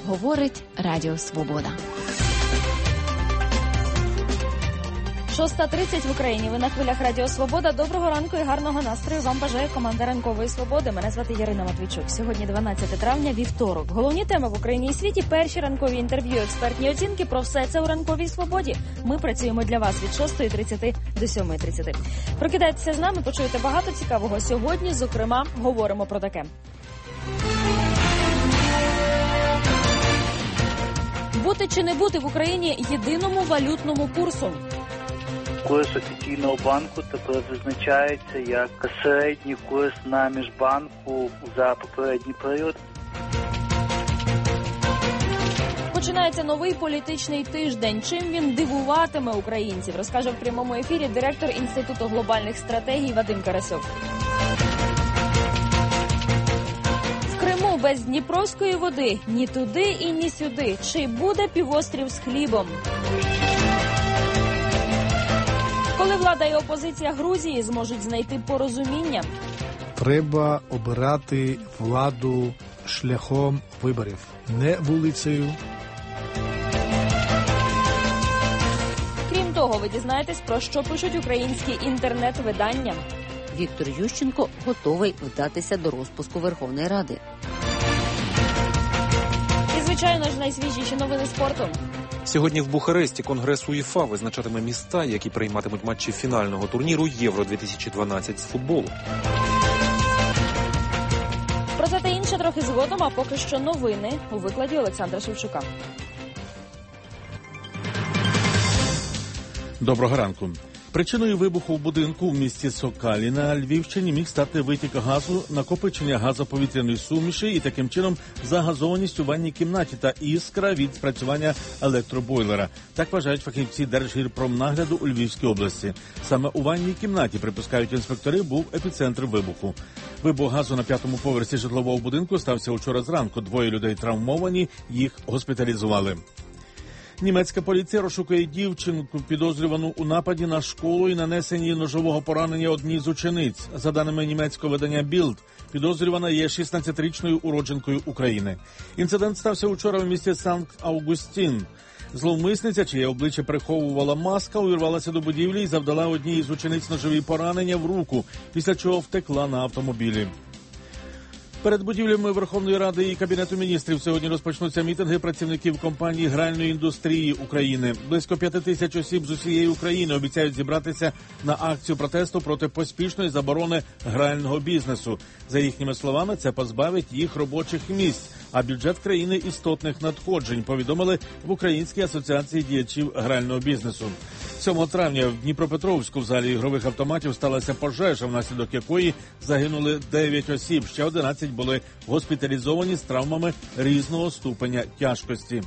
говорить Радіо Свобода. 6:30 в Україні. Ви на хвилях Радіо Свобода. Доброго ранку і гарного настрою вам бажає команда Ранкової Свободи. Мене звати Ярина Матвійчук. Сьогодні 12 травня, вівторок. Головні теми в Україні і світі, перші ранкові інтерв'ю, експертні оцінки. Про все це у Ранковій Свободі. Ми працюємо для вас від 6:30 до 7:30. Прокидайтеся з нами, почуєте багато цікавого. Сьогодні, зокрема, говоримо про таке. Бути чи не бути в Україні єдиному валютному курсу? Курс офіційного банку тепер визначається як середній курс на міжбанку за попередній період. Починається новий політичний тиждень. Чим він дивуватиме українців, розкаже в прямому ефірі директор Інституту глобальних стратегій Вадим Карасьов. В Криму без дніпровської води ні туди і ні сюди. Чи буде півострів з хлібом? Коли влада і опозиція Грузії зможуть знайти порозуміння? Треба обирати владу шляхом виборів, не вулицею. Крім того, ви дізнаєтесь, про що пишуть українські інтернет-видання. Віктор Ющенко готовий вдатися до розпуску Верховної Ради. І, звичайно ж, найсвіжіші новини спорту. Сьогодні в Бухаресті Конгрес УЄФА визначатиме міста, які прийматимуть матчі фінального турніру Євро-2012 з футболу. Про це та інше трохи згодом, а поки що новини у викладі Олександра Шевчука. Доброго ранку. Причиною вибуху в будинку в місті Сокалі на Львівщині міг стати витік газу, накопичення газоповітряної суміші і таким чином загазованість у ванній кімнаті та іскра від спрацювання електробойлера. Так вважають фахівці Держгірпромнагляду у Львівській області. Саме у ванній кімнаті, припускають інспектори, був епіцентр вибуху. Вибух газу на 5-му поверсі житлового будинку стався учора зранку. 2 людей травмовані, їх госпіталізували. Німецька поліція розшукує дівчинку, підозрювану у нападі на школу і нанесенні ножового поранення одній з учениць. За даними німецького видання «Білд», підозрювана є 16-річною уродженкою України. Інцидент стався учора в місті Санкт-Аугустін. Зловмисниця, чиє обличчя приховувала маска, увірвалася до будівлі і завдала одній із учениць ножові поранення в руку, після чого втекла на автомобілі. Перед будівлями Верховної Ради і Кабінету міністрів сьогодні розпочнуться мітинги працівників компанії гральної індустрії України. Близько 5 тисяч осіб з усієї України обіцяють зібратися на акцію протесту проти поспішної заборони грального бізнесу. За їхніми словами, це позбавить їх робочих місць, а бюджет країни істотних надходжень, повідомили в Українській асоціації діячів грального бізнесу. 7 травня в Дніпропетровську в залі ігрових автоматів сталася пожежа, внаслідок якої загинули 9 осіб. Ще 11 були госпіталізовані з травмами різного ступеня тяжкості.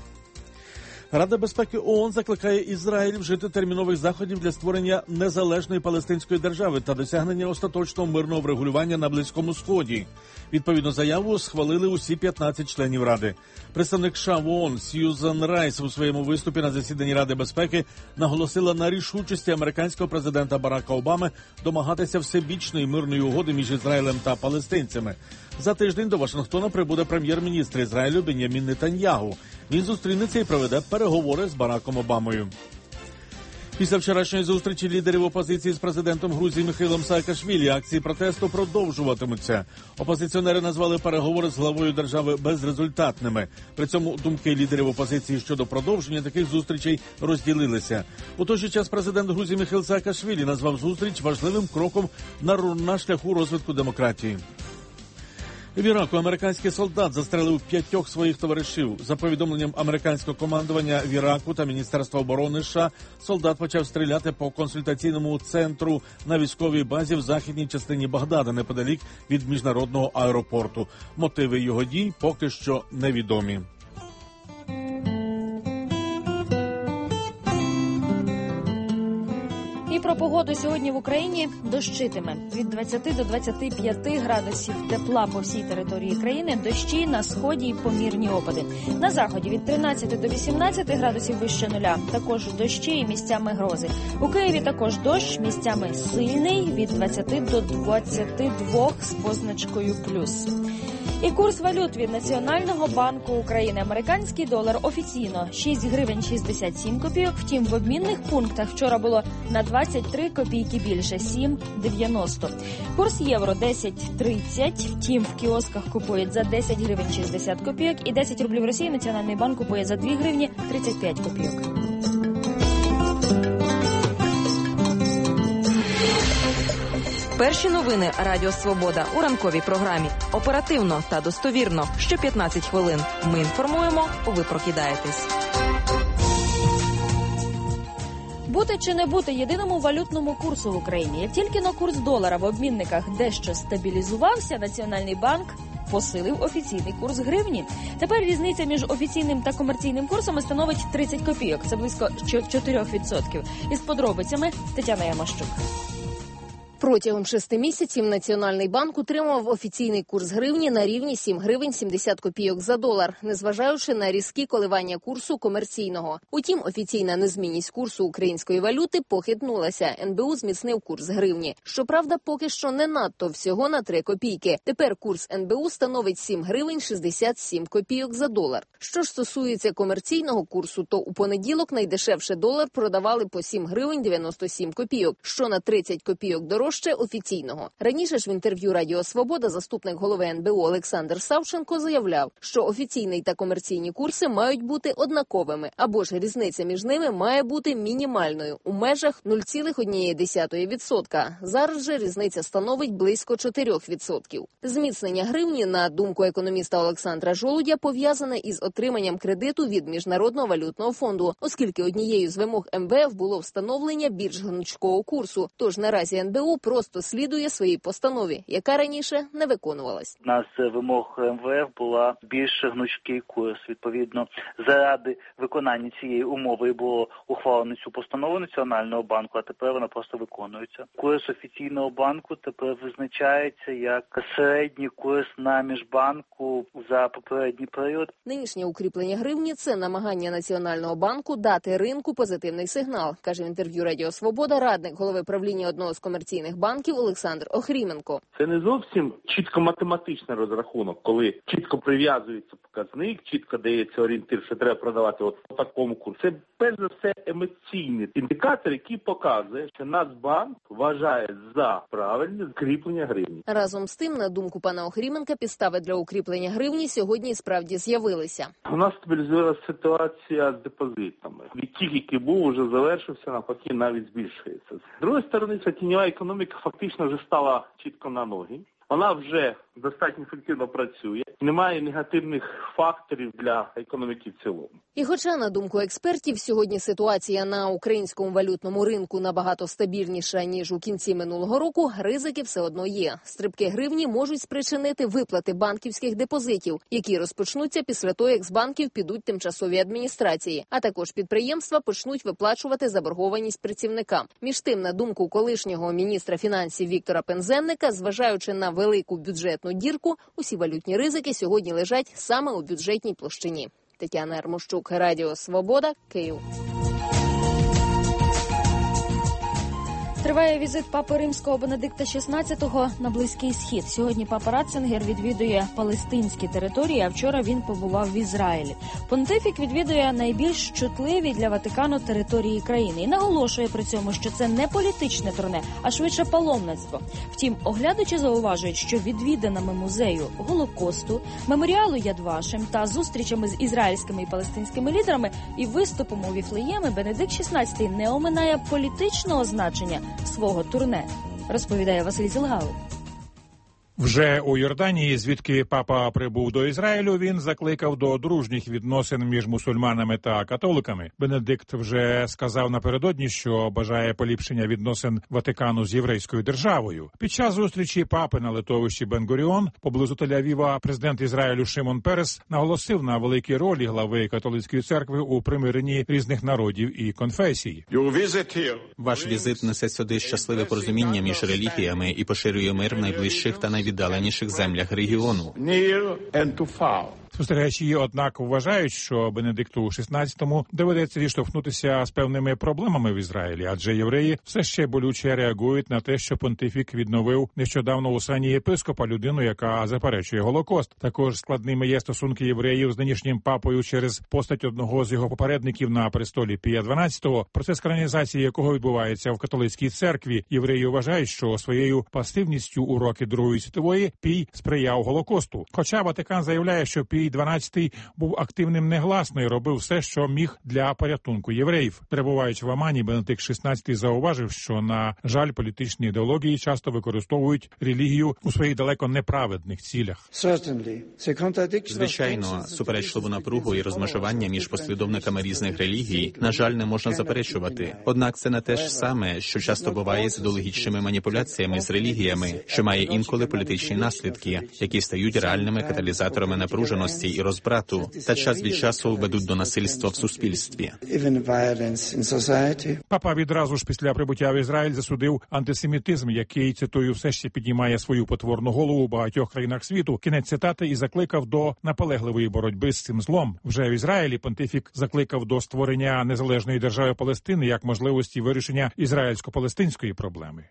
Рада безпеки ООН закликає Ізраїль вжити термінових заходів для створення незалежної палестинської держави та досягнення остаточного мирного врегулювання на Близькому Сході. Відповідну заяву схвалили усі 15 членів Ради. Представник США в ООН Сьюзан Райс у своєму виступі на засіданні Ради безпеки наголосила на рішучості американського президента Барака Обами домагатися всебічної мирної угоди між Ізраїлем та палестинцями. За тиждень до Вашингтона прибуде прем'єр-міністр Ізраїлю Бен'ямін Нетаньягу. Він зустрінеться і проведе переговори з Бараком Обамою. Після вчорашньої зустрічі лідерів опозиції з президентом Грузії Михайлом Саакашвілі акції протесту продовжуватимуться. Опозиціонери назвали переговори з главою держави безрезультатними. При цьому думки лідерів опозиції щодо продовження таких зустрічей розділилися. У той же час президент Грузії Михайл Саакашвілі назвав зустріч важливим кроком на шляху розвитку демократії. В Іраку американський солдат застрелив 5 своїх товаришів. За повідомленням американського командування в Іраку та Міністерства оборони США, солдат почав стріляти по консультаційному центру на військовій базі в західній частині Багдада, неподалік від міжнародного аеропорту. Мотиви його дій поки що невідомі. І про погоду сьогодні в Україні дощитиме. Від 20 до 25 градусів тепла по всій території країни, дощі на сході і помірні опади. На заході від 13 до 18 градусів вище нуля. Також дощі і місцями грози. У Києві також дощ, місцями сильний, від 20 до 22 з позначкою плюс. І курс валют від Національного банку України. Американський долар офіційно 6 гривень 67 копійок. Втім, в обмінних пунктах вчора було на 23 копійки більше – 7,90. Курс євро 10,30. Втім, в кіосках купують за 10 гривень 60 копійок. І 10 рублів Росії Національний банк купує за 2 гривні 35 копійок. Перші новини Радіо Свобода у ранковій програмі. Оперативно та достовірно. Що 15 хвилин. Ми інформуємо, ви прокидаєтесь. Бути чи не бути єдиному валютному курсу в Україні. Як тільки на курс долара в обмінниках дещо стабілізувався, Національний банк посилив офіційний курс гривні. Тепер різниця між офіційним та комерційним курсами становить 30 копійок. Це близько 4%. Із подробицями Тетяна Ямащук. Протягом 6 місяців Національний банк утримував офіційний курс гривні на рівні 7 гривень 70 копійок за долар, незважаючи на різкі коливання курсу комерційного. Утім, офіційна незмінність курсу української валюти похитнулася. НБУ зміцнив курс гривні. Щоправда, поки що не надто, всього на 3 копійки. Тепер курс НБУ становить 7 гривень 67 копійок за долар. Що ж стосується комерційного курсу, то у понеділок найдешевше долар продавали по 7 гривень 97 копійок, що на 30 копійок дорожче офіційного. Раніше ж в інтерв'ю Радіо Свобода заступник голови НБУ Олександр Савченко заявляв, що офіційний та комерційні курси мають бути однаковими, або ж різниця між ними має бути мінімальною, у межах 0,1%. Зараз же різниця становить близько 4%. Зміцнення гривні, на думку економіста Олександра Жолудя, пов'язане із отриманням кредиту від Міжнародного валютного фонду, оскільки однією з вимог МВФ було встановлення більш гнучкого курсу. Тож наразі НБУ просто слідує своїй постанові, яка раніше не виконувалась. У нас вимог МВФ була більш гнучкий курс. Відповідно, заради виконання цієї умови було ухвалено цю постанову Національного банку, а тепер вона просто виконується. Курс офіційного банку тепер визначається як середній курс на міжбанку за попередній період. Нинішнє укріплення гривні – це намагання Національного банку дати ринку позитивний сигнал, каже в інтерв'ю Радіо Свобода радник голови правління одного з комерційних банків Олександр Охріменко. Це не зовсім чітко математичний розрахунок, коли чітко прив'язується показник, чітко дається орієнтир, що треба продавати от по такому курсу. Це перш за все емоційний індикатор, який показує, що Нацбанк вважає за правильне укріплення гривні. Разом з тим, на думку пана Охріменка, підстави для укріплення гривні сьогодні справді з'явилися. У нас стабілізувалася ситуація з депозитами. Відтік, який був, вже завершився, навпаки, навіть збільшується. З другої сторони, ця тіньова економіка фактично вже стала чітко на ноги. Вона вже достатньо ефективно працює. Немає негативних факторів для економіки в цілому. І хоча, на думку експертів, сьогодні ситуація на українському валютному ринку набагато стабільніша, ніж у кінці минулого року, ризики все одно є. Стрибки гривні можуть спричинити виплати банківських депозитів, які розпочнуться після того, як з банків підуть тимчасові адміністрації. А також підприємства почнуть виплачувати заборгованість працівникам. Між тим, на думку колишнього міністра фінансів Віктора Пинзеника, зважаючи на велику бюджетну дірку, усі валютні ризики сьогодні лежать саме у бюджетній площині. Тетяна Ярмощук, Радіо Свобода, Київ. Триває візит папи Римського Бенедикта XVI на Близький Схід. Сьогодні папа Ратцингер відвідує палестинські території, а вчора він побував в Ізраїлі. Понтифік відвідує найбільш чутливі для Ватикану території країни і наголошує при цьому, що це не політичне турне, а швидше паломництво. Втім, оглядачі зауважують, що відвіданими музею Голокосту, меморіалу Яд Вашем та зустрічами з ізраїльськими і палестинськими лідерами і виступом у Віфлеємі Бенедикт XVI не оминає політичного значення свого турне, розповідає Василь Зілгалов. Вже у Йорданії, звідки папа прибув до Ізраїлю, він закликав до дружніх відносин між мусульманами та католиками. Бенедикт вже сказав напередодні, що бажає поліпшення відносин Ватикану з єврейською державою. Під час зустрічі папи на литовищі Бен-Гуріон поблизу Тель-Авіва президент Ізраїлю Шимон Перес наголосив на великій ролі глави католицької церкви у примиренні різних народів і конфесій. Ваш візит несе сюди щасливе порозуміння між релігіями і поширює мир в найближчих та найвіддаленіших землях регіону. Спостерігачі, однак, вважають, що Бенедикту XVI доведеться зіштовхнутися з певними проблемами в Ізраїлі, адже євреї все ще болюче реагують на те, що понтифік відновив нещодавно у сані єпископа людину, яка заперечує Голокост. Також складними є стосунки євреїв з нинішнім папою через постать одного з його попередників на престолі Пія XII, процес канонізації якого відбувається в католицькій церкві. Євреї вважають, що своєю пасивністю у роки Другої світової Пій сприяв Голокосту. Хоча Ватикан заявляє, що Пій XII був активним негласно і робив все, що міг для порятунку євреїв. Перебуваючи в Омані, Бенедикт XVI зауважив, що, на жаль, політичні ідеології часто використовують релігію у своїх далеко неправедних цілях. Звичайно, суперечливу напругу і розмежування між послідовниками різних релігій, на жаль, не можна заперечувати. Однак це не те ж саме, що часто буває з ідеологічними маніпуляціями з релігіями, що має інколи політичні наслідки, які стають реальними каталізаторами напруженості і розбрату, та час від часу ведуть до насильства в суспільстві. Папа відразу ж після прибуття в Ізраїль засудив антисемітизм, який, цитую, все ще піднімає свою потворну голову у багатьох країнах світу. Кінець цитати, і закликав до наполегливої боротьби з цим злом. Вже в Ізраїлі понтифік закликав до створення незалежної держави Палестини як можливості вирішення ізраїльсько-палестинської проблеми.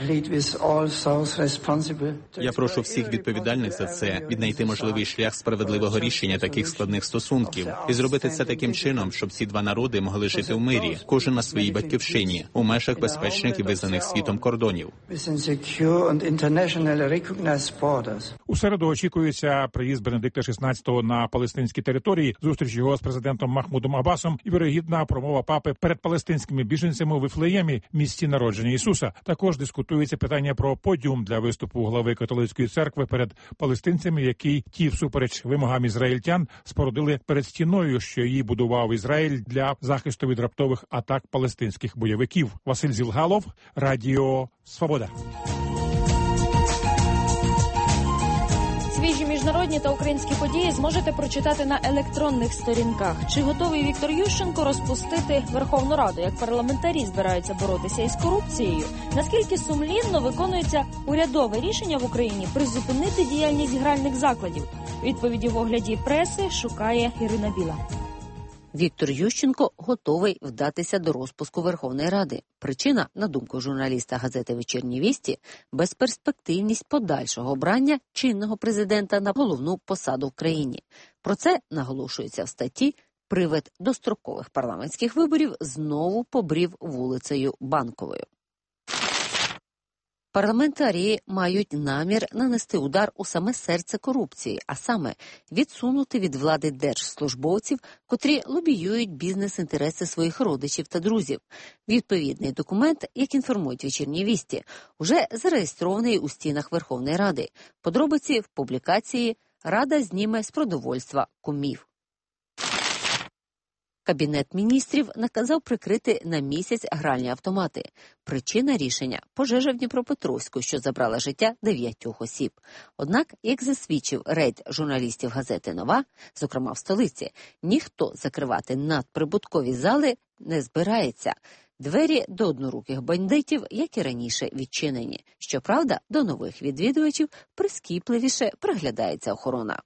Я прошу всіх відповідальних за це віднайти можливий шлях справедливого рішення таких складних стосунків і зробити це таким чином, щоб ці два народи могли жити в мирі, кожен на своїй батьківщині, у межах безпечних і визнаних світом кордонів. У середу очікується приїзд Бенедикта XVI на палестинські території, зустріч його з президентом Махмудом Аббасом і вірогідна промова папи перед палестинськими біженцями у Вифлеємі, місці народження Ісуса. Також дискутується питання про подіум для виступу глави католицької церкви перед палестинцями, який ті, всупереч вимогам ізраїльтян, спорудили перед стіною, що її будував Ізраїль для захисту від раптових атак палестинських бойовиків. Василь Зілгалов, Радіо Свобода. Свіжі міжнародні та українські події зможете прочитати на електронних сторінках. Чи готовий Віктор Ющенко розпустити Верховну Раду? Як парламентарі збираються боротися із корупцією? Наскільки сумлінно виконується урядове рішення в Україні призупинити діяльність гральних закладів? Відповіді в огляді преси шукає Ірина Біла. Віктор Ющенко готовий вдатися до розпуску Верховної Ради. Причина, на думку журналіста газети «Вечірні вісті», безперспективність подальшого обрання чинного президента на головну посаду в країні. Про це наголошується в статті. Привид дострокових парламентських виборів знову побрів вулицею Банковою. Парламентарії мають намір нанести удар у саме серце корупції, а саме відсунути від влади держслужбовців, котрі лобіюють бізнес-інтереси своїх родичів та друзів. Відповідний документ, як інформують «Вечірні вісті», уже зареєстрований у стінах Верховної Ради. Подробиці в публікації «Рада зніме з продовольства кумів». Кабінет міністрів наказав прикрити на місяць гральні автомати. Причина рішення – пожежа в Дніпропетровську, що забрала життя 9 осіб. Однак, як засвідчив рейд журналістів газети «Нова», зокрема в столиці, ніхто закривати надприбуткові зали не збирається. Двері до одноруких бандитів, як і раніше, відчинені. Щоправда, до нових відвідувачів прискіпливіше приглядається охорона.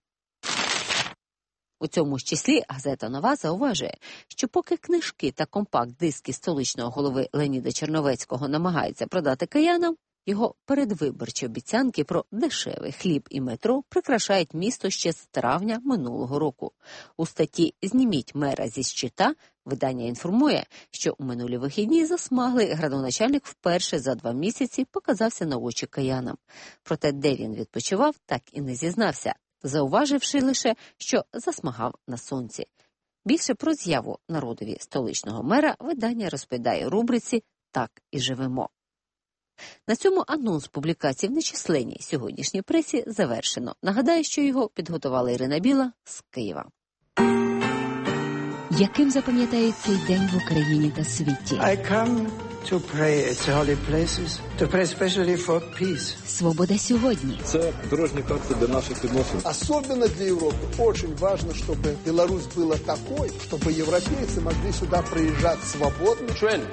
У цьому ж числі газета «Нова» зауважує, що поки книжки та компакт-диски столичного голови Леоніда Черновецького намагаються продати киянам, його передвиборчі обіцянки про дешевий хліб і метро прикрашають місто ще з травня минулого року. У статті «Зніміть мера зі щита» видання інформує, що у минулі вихідні засмаглий градоначальник вперше за 2 місяці показався на очі киянам. Проте де він відпочивав, так і не зізнався, зауваживши лише, що засмагав на сонці. Більше про з'яву народові столичного мера видання розповідає у рубриці «Так і живемо». На цьому анонс публікацій в нечисленній сьогоднішній пресі завершено. Нагадаю, що його підготувала Ірина Біла з Києва. Яким запам'ятається цей день в Україні та світі? to pray at the holy places, to pray especially for peace. Свобода сьогодні. Це дорожні карти для наших відносин. Особенно для Европы очень важно, чтобы Беларусь была такой, чтобы европейцы могли сюда приезжать свободно.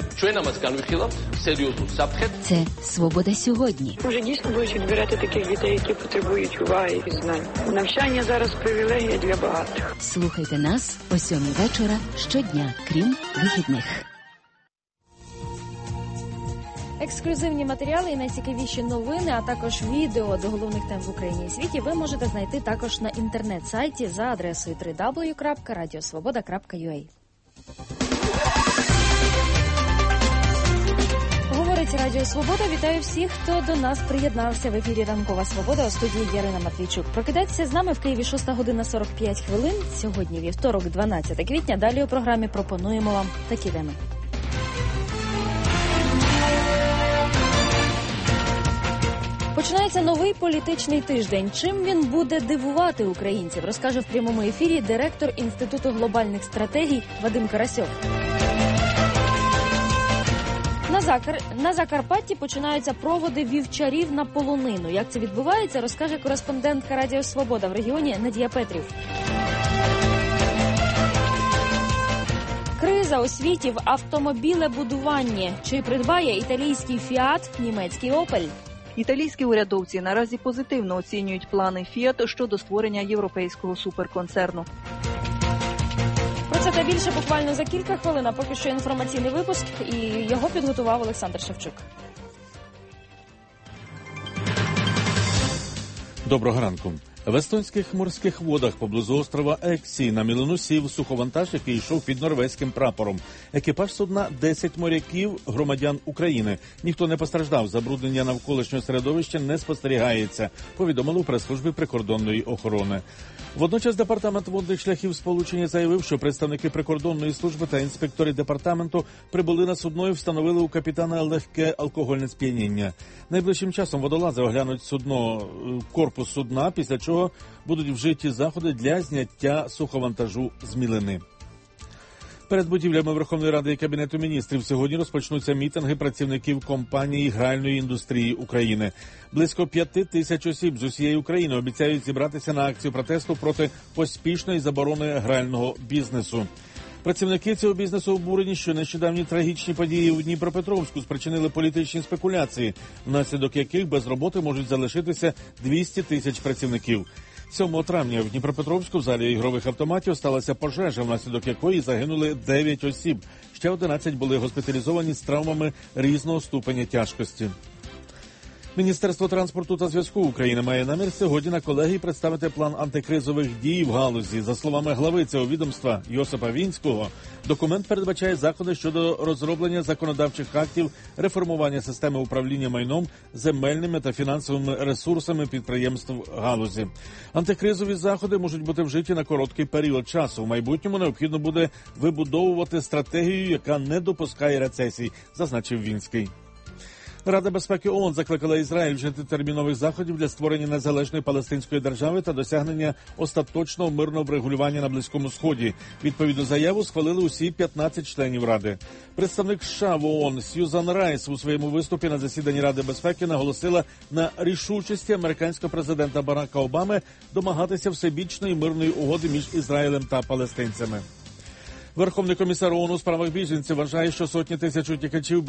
Це свобода сьогодні. Може, дійсно будуть відбирати таких дітей, які потребують уваги і знань. Навчання зараз привілегія для багатих. Слухайте нас о 7:00 вечора щодня, крім вихідних. Ексклюзивні матеріали і найцікавіші новини, а також відео до головних тем в Україні і світі ви можете знайти також на інтернет-сайті за адресою www.radiosvoboda.ua. Говорить Радіо Свобода. Вітаю всіх, хто до нас приєднався. В ефірі «Ранкова Свобода», у студії Ярина Матвійчук. Прокидайтеся з нами в Києві 6:45. Сьогодні вівторок, 12 квітня. Далі у програмі пропонуємо вам такі теми. Починається новий політичний тиждень. Чим він буде дивувати українців, розкаже в прямому ефірі директор Інституту глобальних стратегій Вадим Карасьов. На Закарпатті починаються проводи вівчарів на полонину. Як це відбувається, розкаже кореспондентка Радіо Свобода в регіоні Надія Петрів. Криза у світі в автомобілебудуванні. Чи придбає італійський «Фіат» німецький «Опель»? Італійські урядовці наразі позитивно оцінюють плани «Фіат» щодо створення європейського суперконцерну. Про це та більше буквально за кілька хвилин, а поки що інформаційний випуск, і його підготував Олександр Шевчук. Доброго ранку. В естонських морських водах поблизу острова Ексі на мілину сів суховантаж, який йшов під норвезьким прапором. Екіпаж судна – 10 моряків, громадян України. Ніхто не постраждав, забруднення навколишнього середовища не спостерігається, повідомили у прес-службі прикордонної охорони. Водночас Департамент водних шляхів сполучення заявив, що представники прикордонної служби та інспектори департаменту прибули на судно і встановили у капітана легке алкогольне сп'яніння. Найближчим часом водолази оглянуть корпус судна, після чого будуть вжиті заходи для зняття суховантажу з мілини. Перед будівлями Верховної Ради і Кабінету міністрів сьогодні розпочнуться мітинги працівників компанії гральної індустрії України. Близько 5 тисяч осіб з усієї України обіцяють зібратися на акцію протесту проти поспішної заборони грального бізнесу. Працівники цього бізнесу обурені, що нещодавні трагічні події у Дніпропетровську спричинили політичні спекуляції, внаслідок яких без роботи можуть залишитися 200 тисяч працівників. 7 травня в Дніпропетровську в залі ігрових автоматів сталася пожежа, внаслідок якої загинули 9 осіб. Ще 11 були госпіталізовані з травмами різного ступеня тяжкості. Міністерство транспорту та зв'язку України має намір сьогодні на колегії представити план антикризових дій в галузі. За словами глави цього відомства Йосипа Вінського, документ передбачає заходи щодо розроблення законодавчих актів, реформування системи управління майном, земельними та фінансовими ресурсами підприємств галузі. Антикризові заходи можуть бути вжиті на короткий період часу. В майбутньому необхідно буде вибудовувати стратегію, яка не допускає рецесій, зазначив Вінський. Рада безпеки ООН закликала Ізраїль вжити термінових заходів для створення незалежної палестинської держави та досягнення остаточного мирного врегулювання на Близькому Сході. Відповідну заяву схвалили усі 15 членів Ради. Представник США в ООН Сьюзан Райс у своєму виступі на засіданні Ради безпеки наголосила на рішучості американського президента Барака Обами домагатися всебічної мирної угоди між Ізраїлем та палестинцями. Верховний комісар ООН у справах біженців вважає, що сотні тисяч утікачів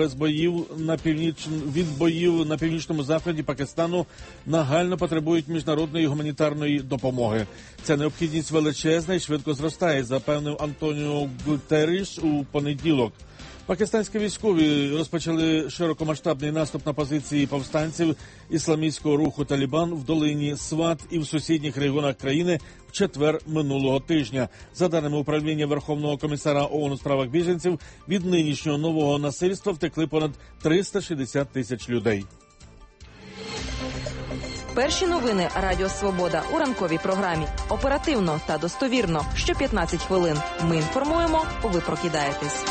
від боїв на північному заході Пакистану нагально потребують міжнародної гуманітарної допомоги. Ця необхідність величезна і швидко зростає, запевнив Антоніо Гутерріш у понеділок. Пакистанські військові розпочали широкомасштабний наступ на позиції повстанців ісламістського руху «Талібан» в долині Сват і в сусідніх регіонах країни в четвер минулого тижня. За даними управління Верховного комісара ООН у справах біженців, від нинішнього нового насильства втекли понад 360 тисяч людей. Перші новини Радіо Свобода у ранковій програмі. Оперативно та достовірно. Що 15 хвилин. Ми інформуємо, ви прокидаєтесь.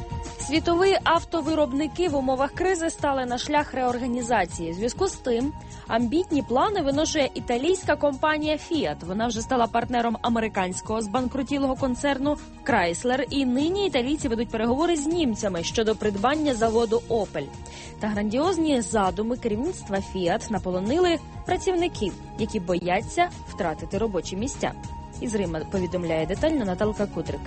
Світові автовиробники в умовах кризи стали на шлях реорганізації. В зв'язку з тим Амбітні плани виношує італійська компанія Fiat. Вона вже стала партнером американського збанкрутілого концерну Chrysler, і нині італійці ведуть переговори з німцями щодо придбання заводу Opel. Та грандіозні задуми керівництва Fiat наполонили працівників, які бояться втратити робочі місця. Із Рима повідомляє детально Наталка Кудрик.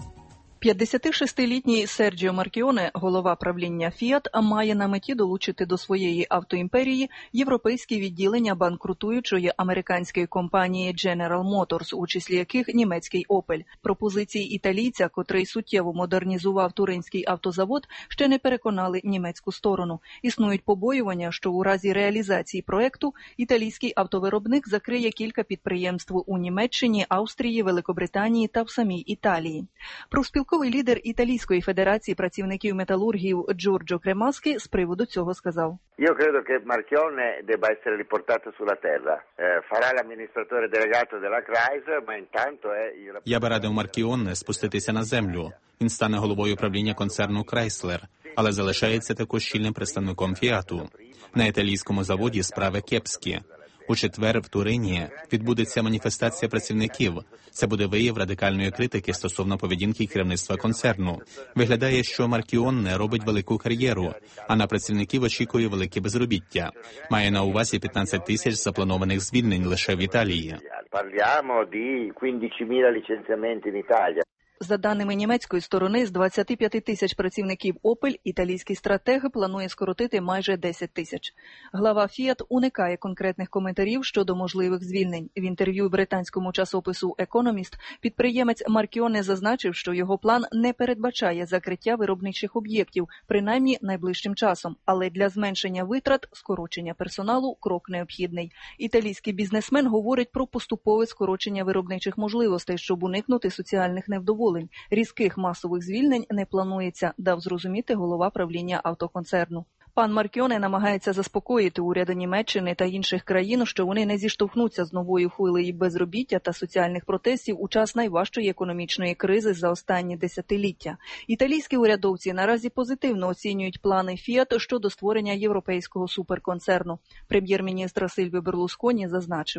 56-літній Серджіо Маркіоне, голова правління «Фіат», має на меті долучити до своєї автоімперії європейські відділення банкрутуючої американської компанії General Motors, у числі яких німецький «Опель». Пропозиції італійця, котрий суттєво модернізував туринський автозавод, ще не переконали німецьку сторону. Існують побоювання, що у разі реалізації проекту італійський автовиробник закриє кілька підприємств у Німеччині, Австрії, Великобританії та в самій Італії. Профспілковий лідер Італійської федерації працівників металургів Джорджо Кремаскі з приводу цього сказав. Io credo che Marchionne debba essere riportato sulla terra. Farà l'amministratore delegato della Chrysler, ma intanto è il... Я би радив Маркіонне спуститися на землю. Він стане головою правління концерну Chrysler, але залишається також щільним представником Фіату. На італійському заводі справи кепські. У четвер в Турині відбудеться маніфестація працівників. Це буде вияв радикальної критики стосовно поведінки керівництва концерну. Виглядає, що Маркіонне робить велику кар'єру, а на працівників очікує велике безробіття. Має на увазі 15 тисяч запланованих звільнень лише в Італії. Parliamo di 15.000 licenziamenti in Italia. За даними німецької сторони, з 25 тисяч працівників «Опель» італійський стратег планує скоротити майже 10 тисяч. Глава «Фіат» уникає конкретних коментарів щодо можливих звільнень. В інтерв'ю британському часопису «Економіст» підприємець Маркіоне зазначив, що його план не передбачає закриття виробничих об'єктів, принаймні найближчим часом. Але для зменшення витрат скорочення персоналу – крок необхідний. Італійський бізнесмен говорить про поступове скорочення виробничих можливостей, щоб уникнути соціальних невдоволень. Різких масових звільнень не планується, дав зрозуміти голова правління автоконцерну. Пан Маркіоне намагається заспокоїти уряди Німеччини та інших країн, що вони не зіштовхнуться з новою хвилею безробіття та соціальних протестів у час найважчої економічної кризи за останні десятиліття. Італійські урядовці наразі позитивно оцінюють плани «Фіат» щодо створення європейського суперконцерну. Прем'єр-міністр Сильвіо Берлусконі зазначив.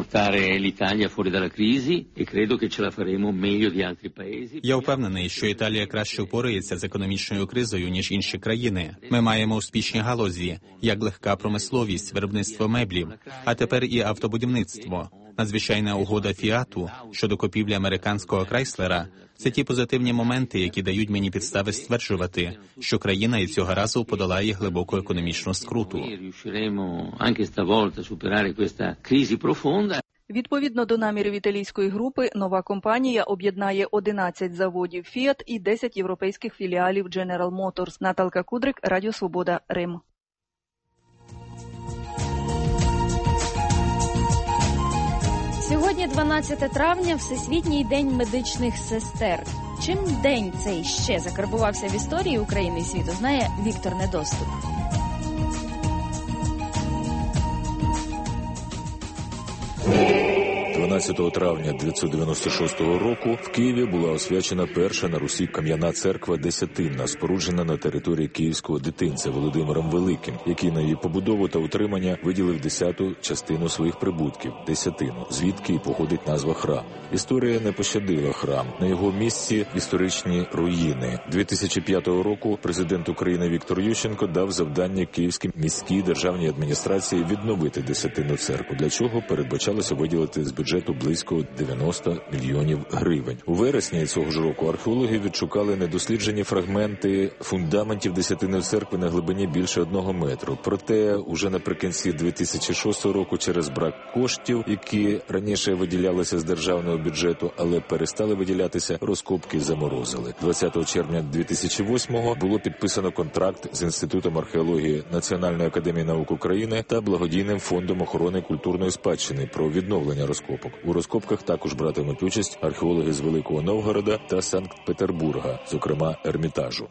Я впевнений, що Італія краще впорається з економічною кризою, ніж інші країни. Ми маємо успішні галузі, як легка промисловість, виробництво меблів, а тепер і автобудівництво. Надзвичайна угода Фіату щодо купівлі американського Крайслера – це ті позитивні моменти, які дають мені підстави стверджувати, що країна і цього разу подолає глибоку економічну скруту. Відповідно до намірів італійської групи, нова компанія об'єднає 11 заводів «Фіат» і 10 європейських філіалів General Motors. Наталка Кудрик, Радіо Свобода, Рим. Сьогодні 12 травня – Всесвітній день медичних сестер. Чим день цей ще закарбувався в історії України і світу, знає Віктор Недоступ. 12 травня 1996 року в Києві була освячена перша на Русі кам'яна церква Десятинна, споруджена на території київського дитинця Володимиром Великим, який на її побудову та утримання виділив 10-ту частину своїх прибутків – десятину, звідки і походить назва храм. Історія не пощадила храм. На його місці історичні руїни. 2005 року президент України Віктор Ющенко дав завдання Київській міській державній адміністрації відновити Десятинну церкву, для чого передбачалося виділити з бюджету близько 90 мільйонів гривень. У вересні цього ж року археологи відшукали недосліджені фрагменти фундаментів Десятинної церкви на глибині більше 1 метру. Проте уже наприкінці 2006 року через брак коштів, які раніше виділялися з державного бюджету, але перестали виділятися, розкопки заморозили. 20 червня 2008-го було підписано контракт з Інститутом археології Національної академії наук України та Благодійним фондом охорони культурної спадщини про відновлення розкопок. У розкопках також братимуть участь археологи з Великого Новгорода та Санкт-Петербурга, зокрема Ермітажу.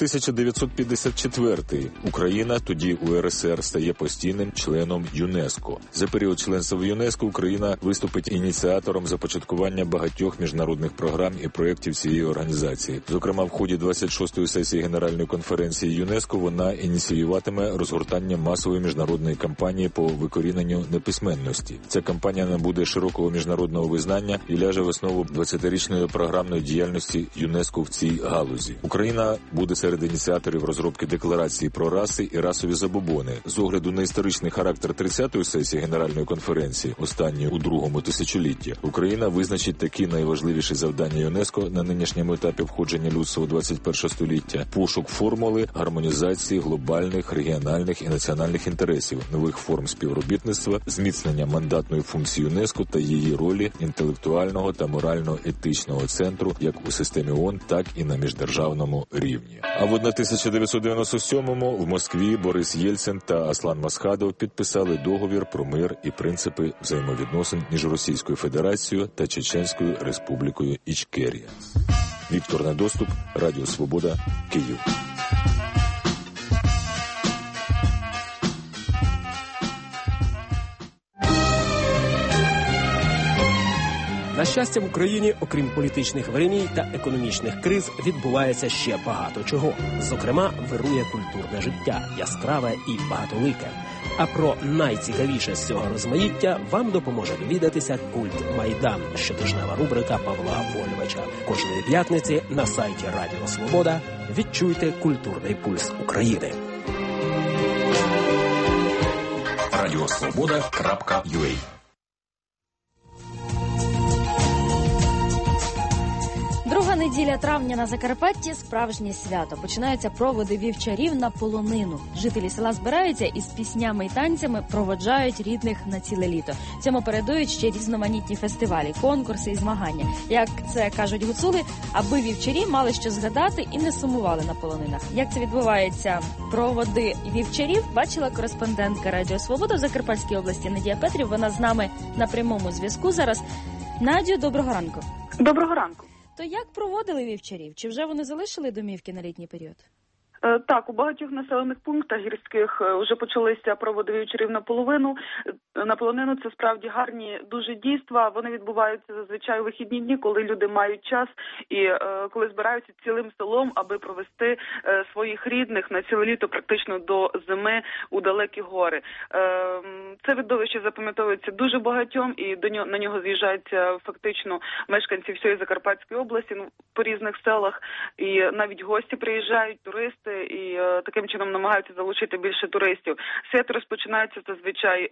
1954 Україна, тоді УРСР, стає постійним членом ЮНЕСКО. За період членства в ЮНЕСКО Україна виступить ініціатором започаткування багатьох міжнародних програм і проєктів цієї організації. Зокрема, в ході 26-ї сесії Генеральної конференції ЮНЕСКО вона ініціюватиме розгортання масової міжнародної кампанії по викоріненню неписьменності. Ця кампанія набуде широкого міжнародного визнання і ляже в основу 20-річної програмної діяльності ЮНЕСКО в цій галузі. Україна буде серед ініціаторів розробки декларації про раси і расові забобони. З огляду на історичний характер 30-ї сесії Генеральної конференції, останньої у другому тисячолітті, Україна визначить такі найважливіші завдання ЮНЕСКО на нинішньому етапі входження людства у 21 століття: пошук формули гармонізації глобальних, регіональних і національних інтересів, нових форм співробітництва, зміцнення мандатної функції ЮНЕСКО та її ролі інтелектуального та морально-етичного центру як у системі ООН, так і на міждержавному рівні. А в 1997-му в Москві Борис Єльцин та Аслан Масхадов підписали договір про мир і принципи взаємовідносин між Російською Федерацією та Чеченською Республікою Ічкерія. Віктор Недоступ, Радіо Свобода, Київ. На щастя, в Україні, окрім політичних вириній та економічних криз, відбувається ще багато чого. Зокрема, вирує культурне життя, яскраве і багатолике. А про найцікавіше з цього розмаїття вам допоможе довідатися «Культ Майдан», щотижнева рубрика Павла Вольвича. Кожної п'ятниці на сайті Радіо Свобода відчуйте культурний пульс України. Радіосвобода.ua. Друга неділя травня на Закарпатті – справжнє свято. Починаються проводи вівчарів на полонину. Жителі села збираються і з піснями й танцями проводжають рідних на ціле літо. Цьому передують ще різноманітні фестивалі, конкурси і змагання. Як це кажуть гуцули, аби вівчарі мали що згадати і не сумували на полонинах. Як це відбувається? Проводи вівчарів бачила кореспондентка Радіо Свобода в Закарпатській області Надія Петрів. Вона з нами на прямому зв'язку зараз. Надю, доброго ранку. Доброго ранку. То як проводили вівчарів? Чи вже вони залишили домівки на літній період? Так, у багатьох населених пунктах гірських вже почалися проводи вівчарів на полонину. Це справді гарні дуже дійства. Вони відбуваються зазвичай у вихідні дні, коли люди мають час і коли збираються цілим селом, аби провести своїх рідних на ціле літо, практично до зими у далекі гори. Це видовище запам'ятовується дуже багатьом, і на нього з'їжджаються фактично мешканці всієї Закарпатської області по різних селах, і навіть гості приїжджають, туристи, і таким чином намагаються залучити більше туристів. Свято розпочинається зазвичай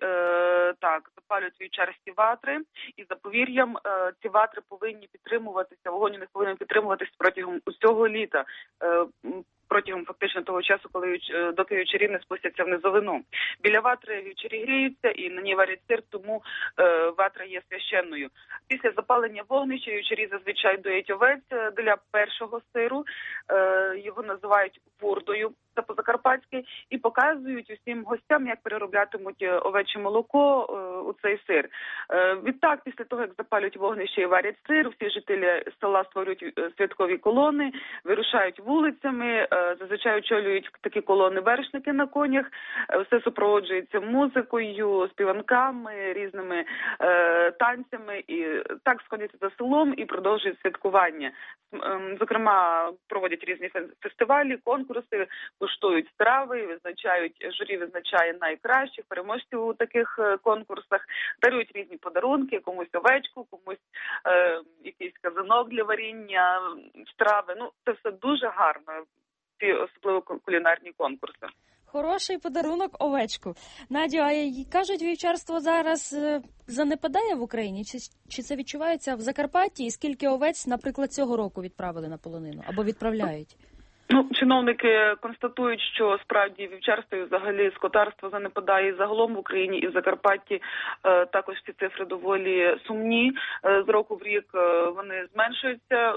так, запалюють вівчарські ватри, і за повір'ям ці ватри повинні підтримуватися, вогонь у них повинен підтримуватися протягом усього літа, протягом фактично того часу, доки вівчарі не спустяться в низовину. Біля ватри вівчарі гріються і на ній варять сир, тому ватра є священною. Після запалення вогнища вівчарі зазвичай доять овець для першого сиру, його називають вурдою, це по-закарпатськи, і показують усім гостям, як перероблятимуть овече молоко у цей сир. Відтак, після того, як запалюють вогнище і варять сир, всі жителі села створюють святкові колони, вирушають вулицями, зазвичай очолюють такі колони вершники на конях, все супроводжується музикою, співанками, різними танцями, і так сходяться за селом і продовжують святкування. Зокрема, проводять різні фестивалі, конкурси, куштують страви, журі визначає найкращих переможців у таких конкурсах, дарують різні подарунки, комусь овечку, комусь якийсь казанок для варіння, страви. Це все дуже гарно, ці особливо кулінарні конкурси. Хороший подарунок овечку. Надю, а кажуть, вівчарство зараз занепадає в Україні? Чи це відчувається в Закарпатті? І скільки овець, наприклад, цього року відправили на полонину? Або відправляють? Чиновники констатують, що справді вівчарство і взагалі скотарство занепадає загалом в Україні, і в Закарпатті також ці цифри доволі сумні. З року в рік вони зменшуються.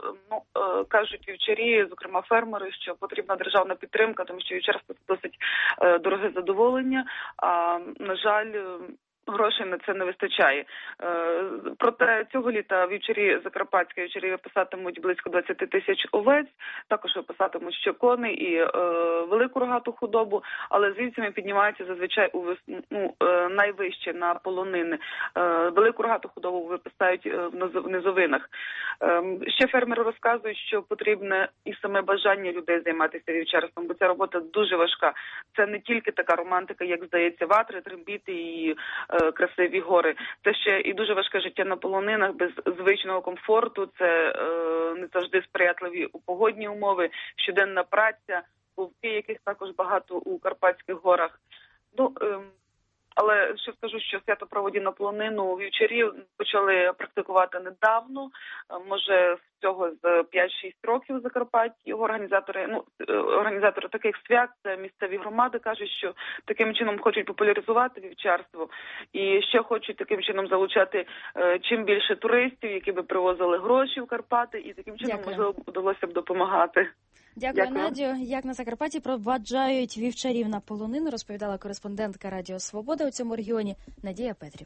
Кажуть вівчарі, зокрема фермери, що потрібна державна підтримка, тому що вівчарство – це досить дороге задоволення. А, на жаль, грошей на це не вистачає. Проте цього літа вівчарі Закарпатські вівчарі виписатимуть близько 20 тисяч овець, також виписатимуть ще коней і велику рогату худобу, але з вівцями піднімаються зазвичай найвище на полонини. Велику рогату худобу виписають в низовинах. Ще фермери розказують, що потрібне і саме бажання людей займатися вівчарством, бо ця робота дуже важка. Це не тільки така романтика, як здається, ватри, трембіти і красиві гори. Це ще і дуже важке життя на полонинах без звичного комфорту, це не завжди сприятливі погодні умови, щоденна праця, вовки, яких також багато у Карпатських горах. Але ще скажу, що свято проводів на полонину вівчарів почали практикувати недавно, може з цього з 5-6 років у Закарпатті. Його організатори таких свят, це місцеві громади, кажуть, що таким чином хочуть популяризувати вівчарство і ще хочуть таким чином залучати чим більше туристів, які би привозили гроші в Карпати, і таким чином, можливо, вдалося б допомагати. Дякую, Надю. Як на Закарпатті проваджають вівчарів на полонину, розповідала кореспондентка Радіо Свобода у цьому регіоні Надія Петрів.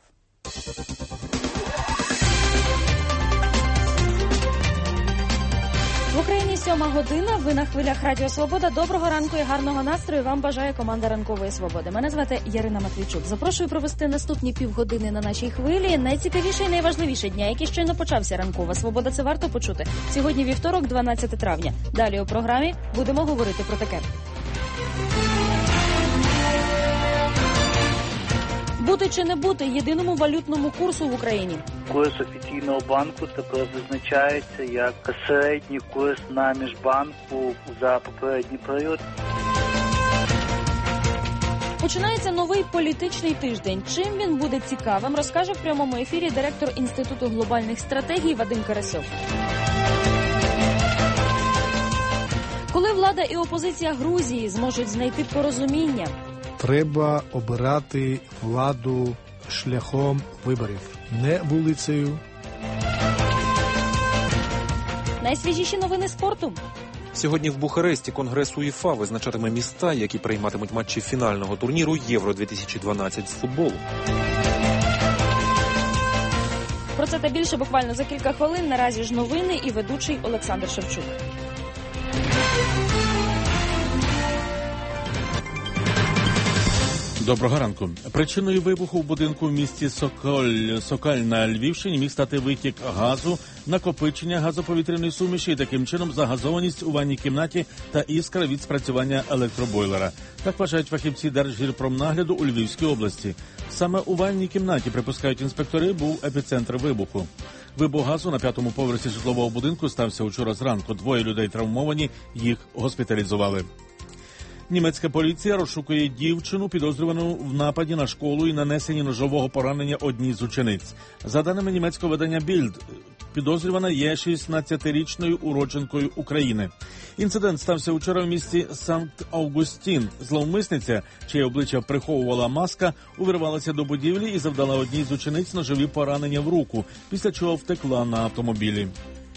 В Україні 7:00. Ви на хвилях Радіо Свобода. Доброго ранку і гарного настрою вам бажає команда Ранкової Свободи. Мене звати Ярина Матвійчук. Запрошую провести наступні півгодини на нашій хвилі. Найцікавіше і найважливіше дня, який щойно почався. Ранкова Свобода. Це варто почути. Сьогодні вівторок, 12 травня. Далі у програмі будемо говорити про таке. Бути чи не бути єдиному валютному курсу в Україні? Курс офіційного банку тепер визначається як середній курс на міжбанку за попередній період. Починається новий політичний тиждень. Чим він буде цікавим, розкаже в прямому ефірі директор Інституту глобальних стратегій Вадим Карасьов. Коли влада і опозиція Грузії зможуть знайти порозуміння? Треба обирати владу шляхом виборів, не вулицею. Найсвіжіші новини спорту. Сьогодні в Бухаресті Конгрес УЄФА визначатиме міста, які прийматимуть матчі фінального турніру Євро-2012 з футболу. Про це та більше буквально за кілька хвилин. Наразі ж новини і ведучий Олександр Шевчук. Доброго ранку. Причиною вибуху в будинку в місті Сокаль на Львівщині міг стати витік газу, накопичення газоповітряної суміші і таким чином загазованість у ванній кімнаті та іскра від спрацювання електробойлера. Так вважають фахівці Держгірпромнагляду у Львівській області. Саме у ванній кімнаті, припускають інспектори, був епіцентр вибуху. Вибух газу на 5-му поверсі житлового будинку стався учора зранку. 2 людей травмовані, їх госпіталізували. Німецька поліція розшукує дівчину, підозрювану в нападі на школу і нанесенні ножового поранення одній з учениць. За даними німецького видання «Більд», підозрювана є 16-річною уродженкою України. Інцидент стався вчора в місті Санкт-Августін. Зловмисниця, чиє обличчя приховувала маска, увірвалася до будівлі і завдала одній з учениць ножові поранення в руку, після чого втекла на автомобілі.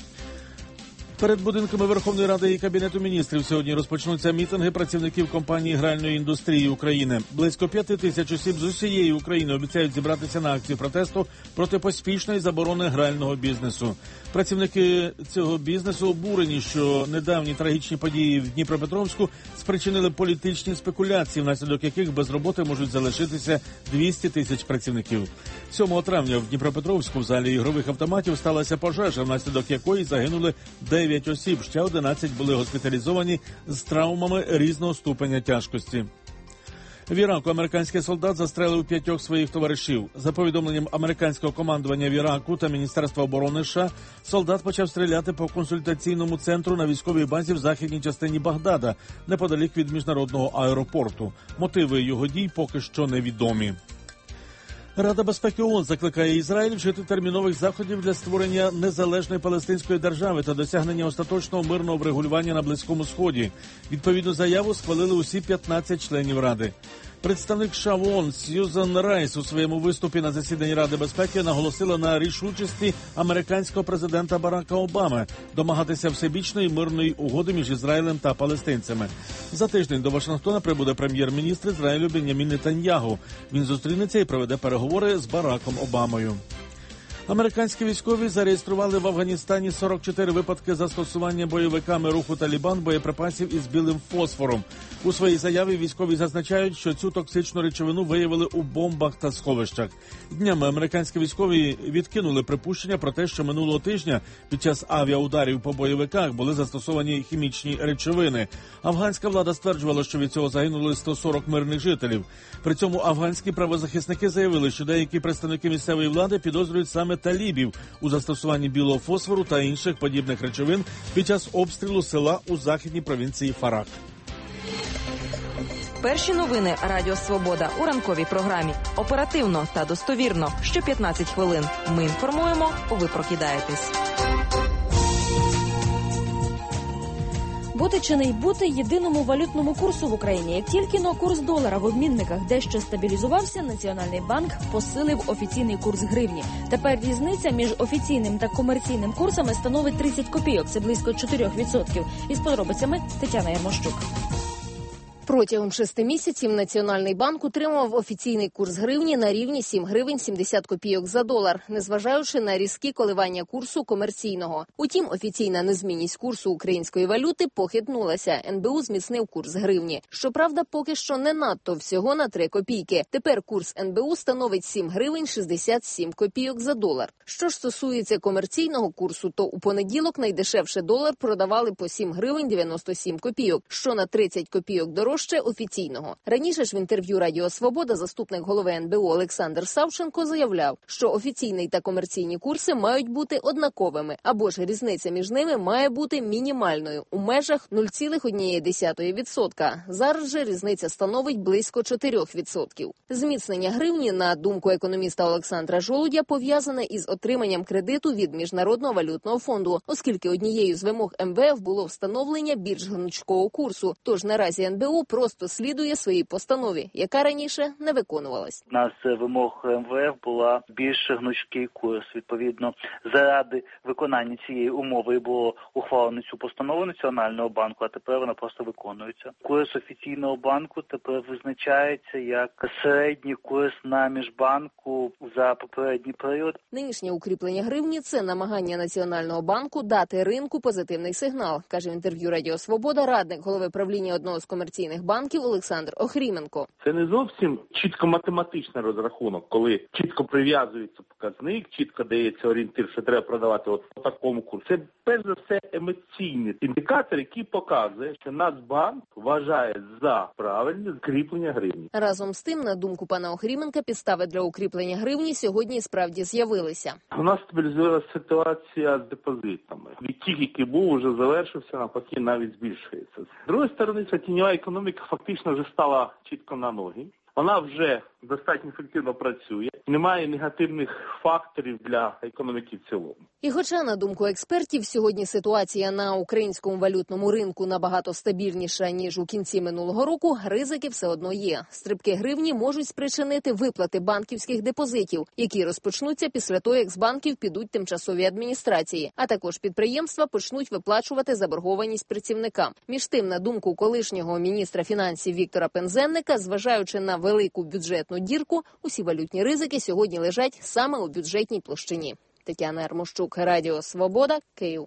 Перед будинками Верховної Ради і Кабінету міністрів сьогодні розпочнуться мітинги працівників компанії гральної індустрії України. Близько 5 тисяч осіб з усієї України обіцяють зібратися на акцію протесту проти поспішної заборони грального бізнесу. Працівники цього бізнесу обурені, що недавні трагічні події в Дніпропетровську спричинили політичні спекуляції, внаслідок яких без роботи можуть залишитися 200 тисяч працівників. 7 травня в Дніпропетровську в залі ігрових автоматів сталася пожежа, внаслідок якої загинули 9 осіб, ще 11 були госпіталізовані з травмами різного ступеня тяжкості. В Іраку американський солдат застрелив 5 своїх товаришів. За повідомленням американського командування в Іраку та Міністерства оборони США, солдат почав стріляти по консультаційному центру на військовій базі в західній частині Багдада, неподалік від міжнародного аеропорту. Мотиви його дій поки що невідомі. Рада безпеки ООН закликає Ізраїль вжити термінових заходів для створення незалежної палестинської держави та досягнення остаточного мирного врегулювання на Близькому Сході. Відповідну заяву схвалили усі 15 членів Ради. Представник США в ООН Сьюзан Райс у своєму виступі на засіданні Ради безпеки наголосила на рішучості американського президента Барака Обами домагатися всебічної мирної угоди між Ізраїлем та палестинцями. За тиждень до Вашингтона прибуде прем'єр-міністр Ізраїлю Бен'ямін Нетаньягу. Він зустрінеться і проведе переговори з Бараком Обамою. Американські військові зареєстрували в Афганістані 44 випадки застосування бойовиками руху Талібан боєприпасів із білим фосфором. У своїй заяві військові зазначають, що цю токсичну речовину виявили у бомбах та сховищах. Днями американські військові відкинули припущення про те, що минулого тижня під час авіаударів по бойовиках були застосовані хімічні речовини. Афганська влада стверджувала, що від цього загинули 140 мирних жителів. При цьому афганські правозахисники заявили, що деякі представники місцевої влади підозрюють саме талібів у застосуванні білого фосфору та інших подібних речовин під час обстрілу села у західній провінції Фарах. Перші новини Радіо Свобода у ранковій програмі. Оперативно та достовірно. Що 15 хвилин. Ми інформуємо, ви прокидаєтесь. Бути чи не бути єдиному валютному курсу в Україні. Як тільки курс долара в обмінниках дещо стабілізувався, Національний банк посилив офіційний курс гривні. Тепер різниця між офіційним та комерційним курсами становить 30 копійок. Це близько 4%. Із подробицями Тетяна Ярмощук. Протягом 6 місяців Національний банк утримував офіційний курс гривні на рівні 7 гривень 70 копійок за долар, незважаючи на різкі коливання курсу комерційного. Утім, офіційна незмінність курсу української валюти похитнулася. НБУ зміцнив курс гривні. Щоправда, поки що не надто, всього на 3 копійки. Тепер курс НБУ становить 7 гривень 67 копійок за долар. Що ж стосується комерційного курсу, то у понеділок найдешевше долар продавали по 7 гривень 97 копійок, що на 30 копійок дорожче офіційного. Раніше ж в інтерв'ю Радіо Свобода заступник голови НБУ Олександр Савченко заявляв, що офіційний та комерційні курси мають бути однаковими, або ж різниця між ними має бути мінімальною, у межах 0,1%. Зараз же різниця становить близько 4%. Зміцнення гривні, на думку економіста Олександра Жолудя, пов'язане із отриманням кредиту від Міжнародного валютного фонду, оскільки однією з вимог МВФ було встановлення більш гнучкого курсу. Тож наразі НБУ просто слідує своїй постанові, яка раніше не виконувалась. Одна з вимог МВФ була більш гнучкий курс. Відповідно, заради виконання цієї умови було ухвалено цю постанову Національного банку, а тепер вона просто виконується. Курс офіційного банку тепер визначається як середній курс на міжбанку за попередній період. Нинішнє укріплення гривні – це намагання Національного банку дати ринку позитивний сигнал, каже в інтерв'ю Радіо Свобода радник голови правління одного з комерційних банків Олександр Охріменко. Це не зовсім чітко математичний розрахунок, коли чітко прив'язується показник, чітко дається орієнтир, що треба продавати от по такому курсу. Це перш за все емоційний індикатор, який показує, що Нацбанк вважає за правильне закріплення гривні. Разом з тим, на думку пана Охріменка, підстави для укріплення гривні сьогодні справді з'явилися. У нас стабілізувалася ситуація з депозитами. Відтік, який був, вже завершився, навпаки, навіть збільшується. З другої сторони, ця тіньова економіка фактично вже стала чітко на ноги. Вона вже достатньо ефективно працює. Немає негативних факторів для економіки в цілому. І хоча, на думку експертів, сьогодні ситуація на українському валютному ринку набагато стабільніша, ніж у кінці минулого року, ризики все одно є. Стрибки гривні можуть спричинити виплати банківських депозитів, які розпочнуться після того, як з банків підуть тимчасові адміністрації, а також підприємства почнуть виплачувати заборгованість працівникам. Між тим, на думку колишнього міністра фінансів Віктора Пинзеника, зважаючи на велику бюджетну дірку, усі валютні ризики сьогодні лежать саме у бюджетній площині. Тетяна Ярмощук, Радіо Свобода, Київ.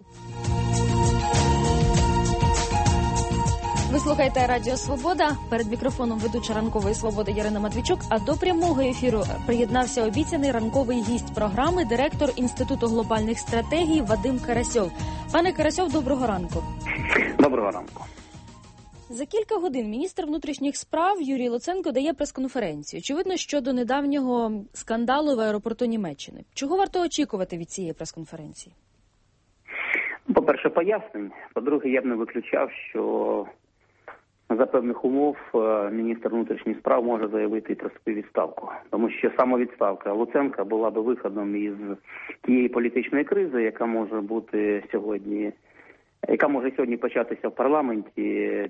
Ви слухаєте Радіо Свобода. Перед мікрофоном ведуча ранкової свободи Ярина Матвійчук, а до прямого ефіру приєднався обіцяний ранковий гість програми, директор Інституту глобальних стратегій Вадим Карасьов. Пане Карасьов, доброго ранку. Доброго ранку. За кілька годин міністр внутрішніх справ Юрій Луценко дає прес-конференцію. Очевидно, щодо недавнього скандалу в аеропорту Німеччини. Чого варто очікувати від цієї прес-конференції? По-перше, пояснень. По-друге, я б не виключав, що за певних умов міністр внутрішніх справ може заявити про свою відставку. Тому що самовідставка Луценка була би виходом із тієї політичної кризи, яка може сьогодні початися в парламенті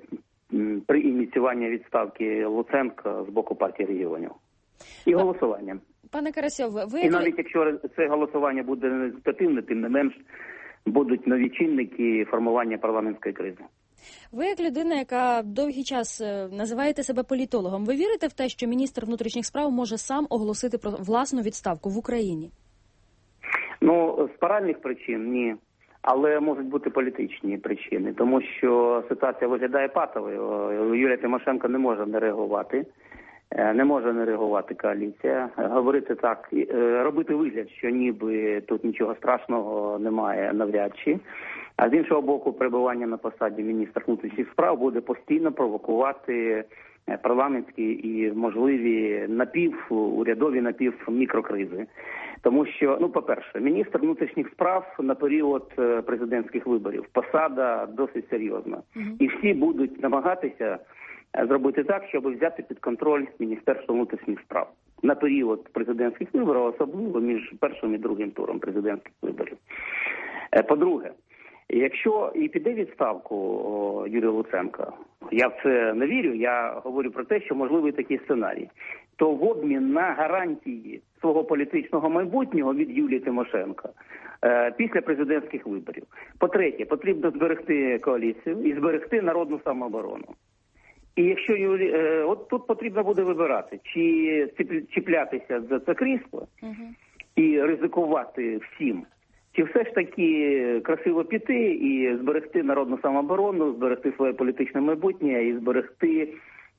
при ініціюванні відставки Луценка з боку партії регіонів. І голосуванням. Пане Карасьов, І навіть якщо це голосування буде нерезультативне, тим не менш будуть нові чинники формування парламентської кризи. Ви, як людина, яка довгий час називаєте себе політологом, ви вірите в те, що міністр внутрішніх справ може сам оголосити про власну відставку в Україні? Ну, з моральних причин – ні. Але можуть бути політичні причини, тому що ситуація виглядає патовою. Юлія Тимошенко не може не реагувати. Не може не реагувати коаліція. Говорити так, робити вигляд, що ніби тут нічого страшного немає навряд чи. А з іншого боку, перебування на посаді міністра внутрішніх справ буде постійно провокувати парламентські і можливі урядові напівмікрокризи. Тому що, ну, по-перше, міністр внутрішніх справ на період президентських виборів. Посада досить серйозна. І всі будуть намагатися зробити так, щоб взяти під контроль Міністерство внутрішніх справ на період президентських виборів, особливо між першим і другим туром президентських виборів. По-друге, якщо і піде відставку Юрія Луценка, я в це не вірю, я говорю про те, що можливий такий сценарій, то в обмін на гарантії свого політичного майбутнього від Юлії Тимошенко після президентських виборів. По-третє, потрібно зберегти коаліцію і зберегти народну самооборону. І якщо от тут потрібно буде вибирати, чи чіплятися за це крісло і ризикувати всім, чи все ж таки красиво піти і зберегти народну самооборону, зберегти своє політичне майбутнє і зберегти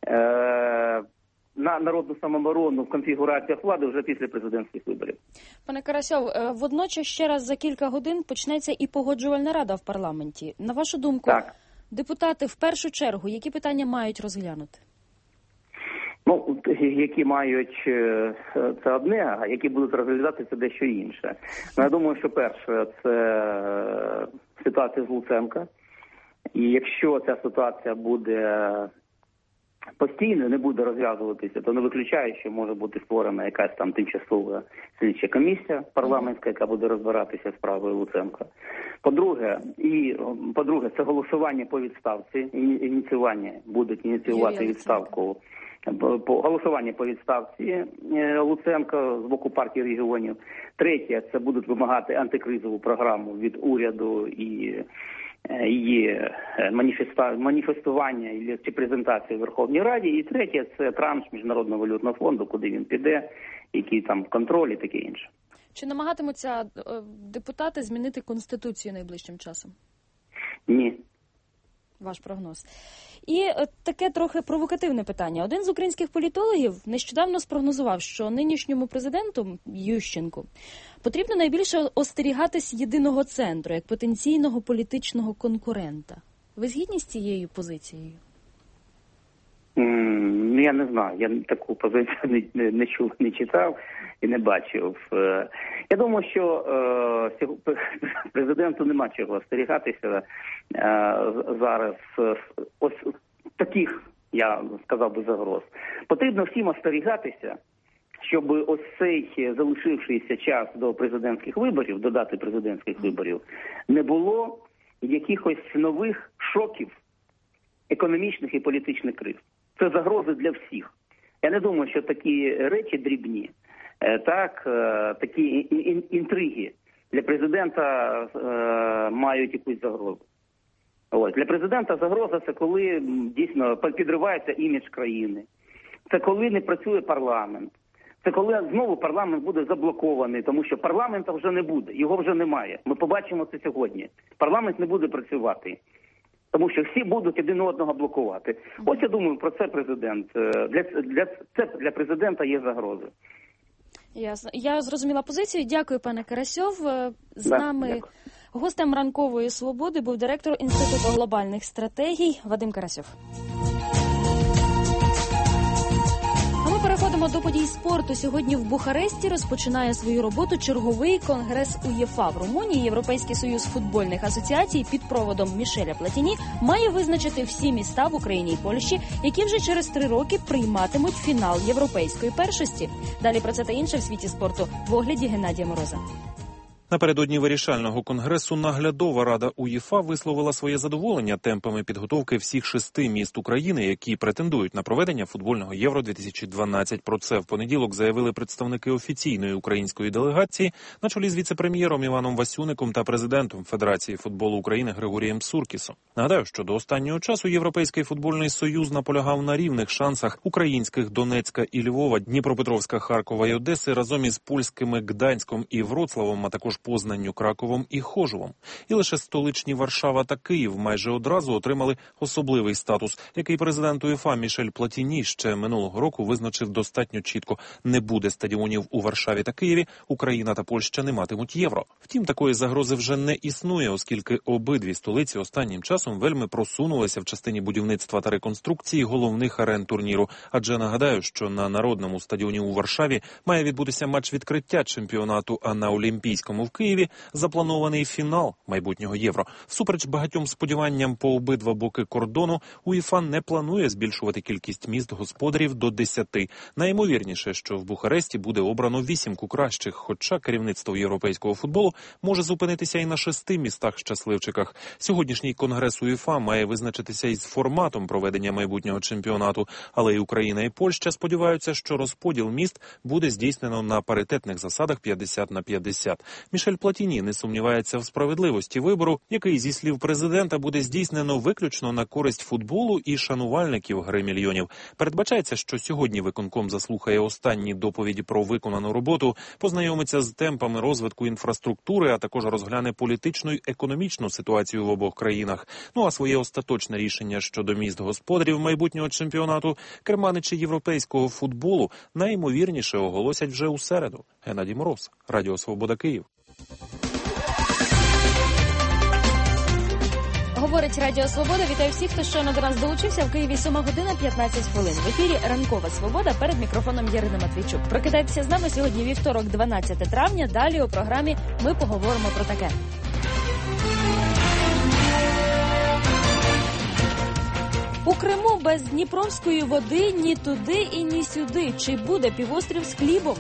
на народну самооборону в конфігураціях влади вже після президентських виборів. Пане Карасьов, водночас ще раз за кілька годин почнеться і погоджувальна рада в парламенті. На вашу думку, депутати в першу чергу які питання мають розглянути? Ну, які мають, це одне, а які будуть розглядати, це дещо інше. Ну, я думаю, що перше, це ситуація з Луценка. І якщо ця ситуація буде постійно, не буде розв'язуватися, то не виключаю, що може бути створена якась там тимчасова слідча комісія парламентська, яка буде розбиратися справою Луценка. По-друге, це голосування по відставці, будуть ініціювати відставку, голосування по відставці Луценка з боку партії регіонів. Третє, це будуть вимагати антикризову програму від уряду і її маніфестування чи презентацію в Верховній Раді. І третє, це транш Міжнародного валютного фонду, куди він піде, який там контроль і таке інше. Чи намагатимуться депутати змінити Конституцію найближчим часом? Ні. Ваш прогноз. І таке трохи провокативне питання. Один з українських політологів нещодавно спрогнозував, що нинішньому президенту Ющенку потрібно найбільше остерігатись єдиного центру, як потенційного політичного конкурента. Ви згідні з цією позицією? Я не знаю. Я таку позицію не чув, не читав і не бачив. Я думаю, що президенту нема чого остерігатися зараз. Ось таких, я сказав би, загроз. Потрібно всім остерігатися, щоб ось цей залишившийся час до президентських виборів, до дати президентських виборів, не було якихось нових шоків економічних і політичних криз. Це загрози для всіх. Я не думаю, що такі речі дрібні, такі інтриги для президента мають якусь загрозу. Ось. Для президента загроза – це коли дійсно підривається імідж країни. Це коли не працює парламент. Це коли знову парламент буде заблокований, тому що парламента вже не буде, його вже немає. Ми побачимо це сьогодні. Парламент не буде працювати, тому що всі будуть один одного блокувати. Ось я думаю, про це президент. Для президента є загрози. Ясно. Я зрозуміла позицію. Дякую, пане Карасьов. З нами дякую. Гостем «Ранкової свободи» був директор Інституту глобальних стратегій Вадим Карасьов. А ми переходимо до подій спорту. Сьогодні в Бухаресті розпочинає свою роботу черговий конгрес УЄФА. В Румунії Європейський союз футбольних асоціацій під проводом Мішеля Платіні має визначити всі міста в Україні і Польщі, які вже через 3 роки прийматимуть фінал європейської першості. Далі про це та інше в світі спорту в огляді Геннадія Мороза. Напередодні вирішального конгресу наглядова рада УЄФА висловила своє задоволення темпами підготовки всіх 6 міст України, які претендують на проведення футбольного Євро-2012. Про це в понеділок заявили представники офіційної української делегації на чолі з віце-прем'єром Іваном Васюником та президентом Федерації футболу України Григорієм Суркісом. Нагадаю, що до останнього часу Європейський футбольний союз наполягав на рівних шансах українських Донецька і Львова, Дніпропетровська, Харкова і Одеси разом із польськими Гданськом і Вроцлавом, а також Познанню, Краковом і Хожувом. І лише столичні Варшава та Київ майже одразу отримали особливий статус, який президент УЄФА Мішель Платіні ще минулого року визначив достатньо чітко. Не буде стадіонів у Варшаві та Києві, Україна та Польща не матимуть євро. Втім, такої загрози вже не існує, оскільки обидві столиці останнім часом вельми просунулися в частині будівництва та реконструкції головних арен турніру. Адже нагадаю, що на Народному стадіоні у Варшаві має відбутися матч відкриття чемпіонату, а на Олімпійському в Києві запланований фінал майбутнього Євро. Всупереч багатьом сподіванням по обидва боки кордону, УЄФА не планує збільшувати кількість міст господарів до 10. Найімовірніше, що в Бухаресті буде обрано 8 кращих, хоча керівництво європейського футболу може зупинитися і на 6 містах-щасливчиках. Сьогоднішній конгрес УЄФА має визначитися із форматом проведення майбутнього чемпіонату, але і Україна, і Польща сподіваються, що розподіл міст буде здійснено на паритетних засадах 50/50. Мішель Платіні не сумнівається в справедливості вибору, який, зі слів президента, буде здійснено виключно на користь футболу і шанувальників гри мільйонів. Передбачається, що сьогодні виконком заслухає останні доповіді про виконану роботу, познайомиться з темпами розвитку інфраструктури, а також розгляне політичну і економічну ситуацію в обох країнах. Ну а своє остаточне рішення щодо міст господарів майбутнього чемпіонату керманичі європейського футболу найімовірніше оголосять вже у середу. Геннадій Мороз, Радіо Свобода, Київ. Говорить Радіо Свобода. Вітаю всіх, хто щойно до нас долучився. В Києві 7:15. В ефірі Ранкова Свобода. Перед мікрофоном Ярина Матвійчук. Прокидайтеся з нами сьогодні вівторок, 12 травня. Далі у програмі ми поговоримо про таке. У Криму без дніпровської води ні туди і ні сюди. Чи буде півострів з хлібом?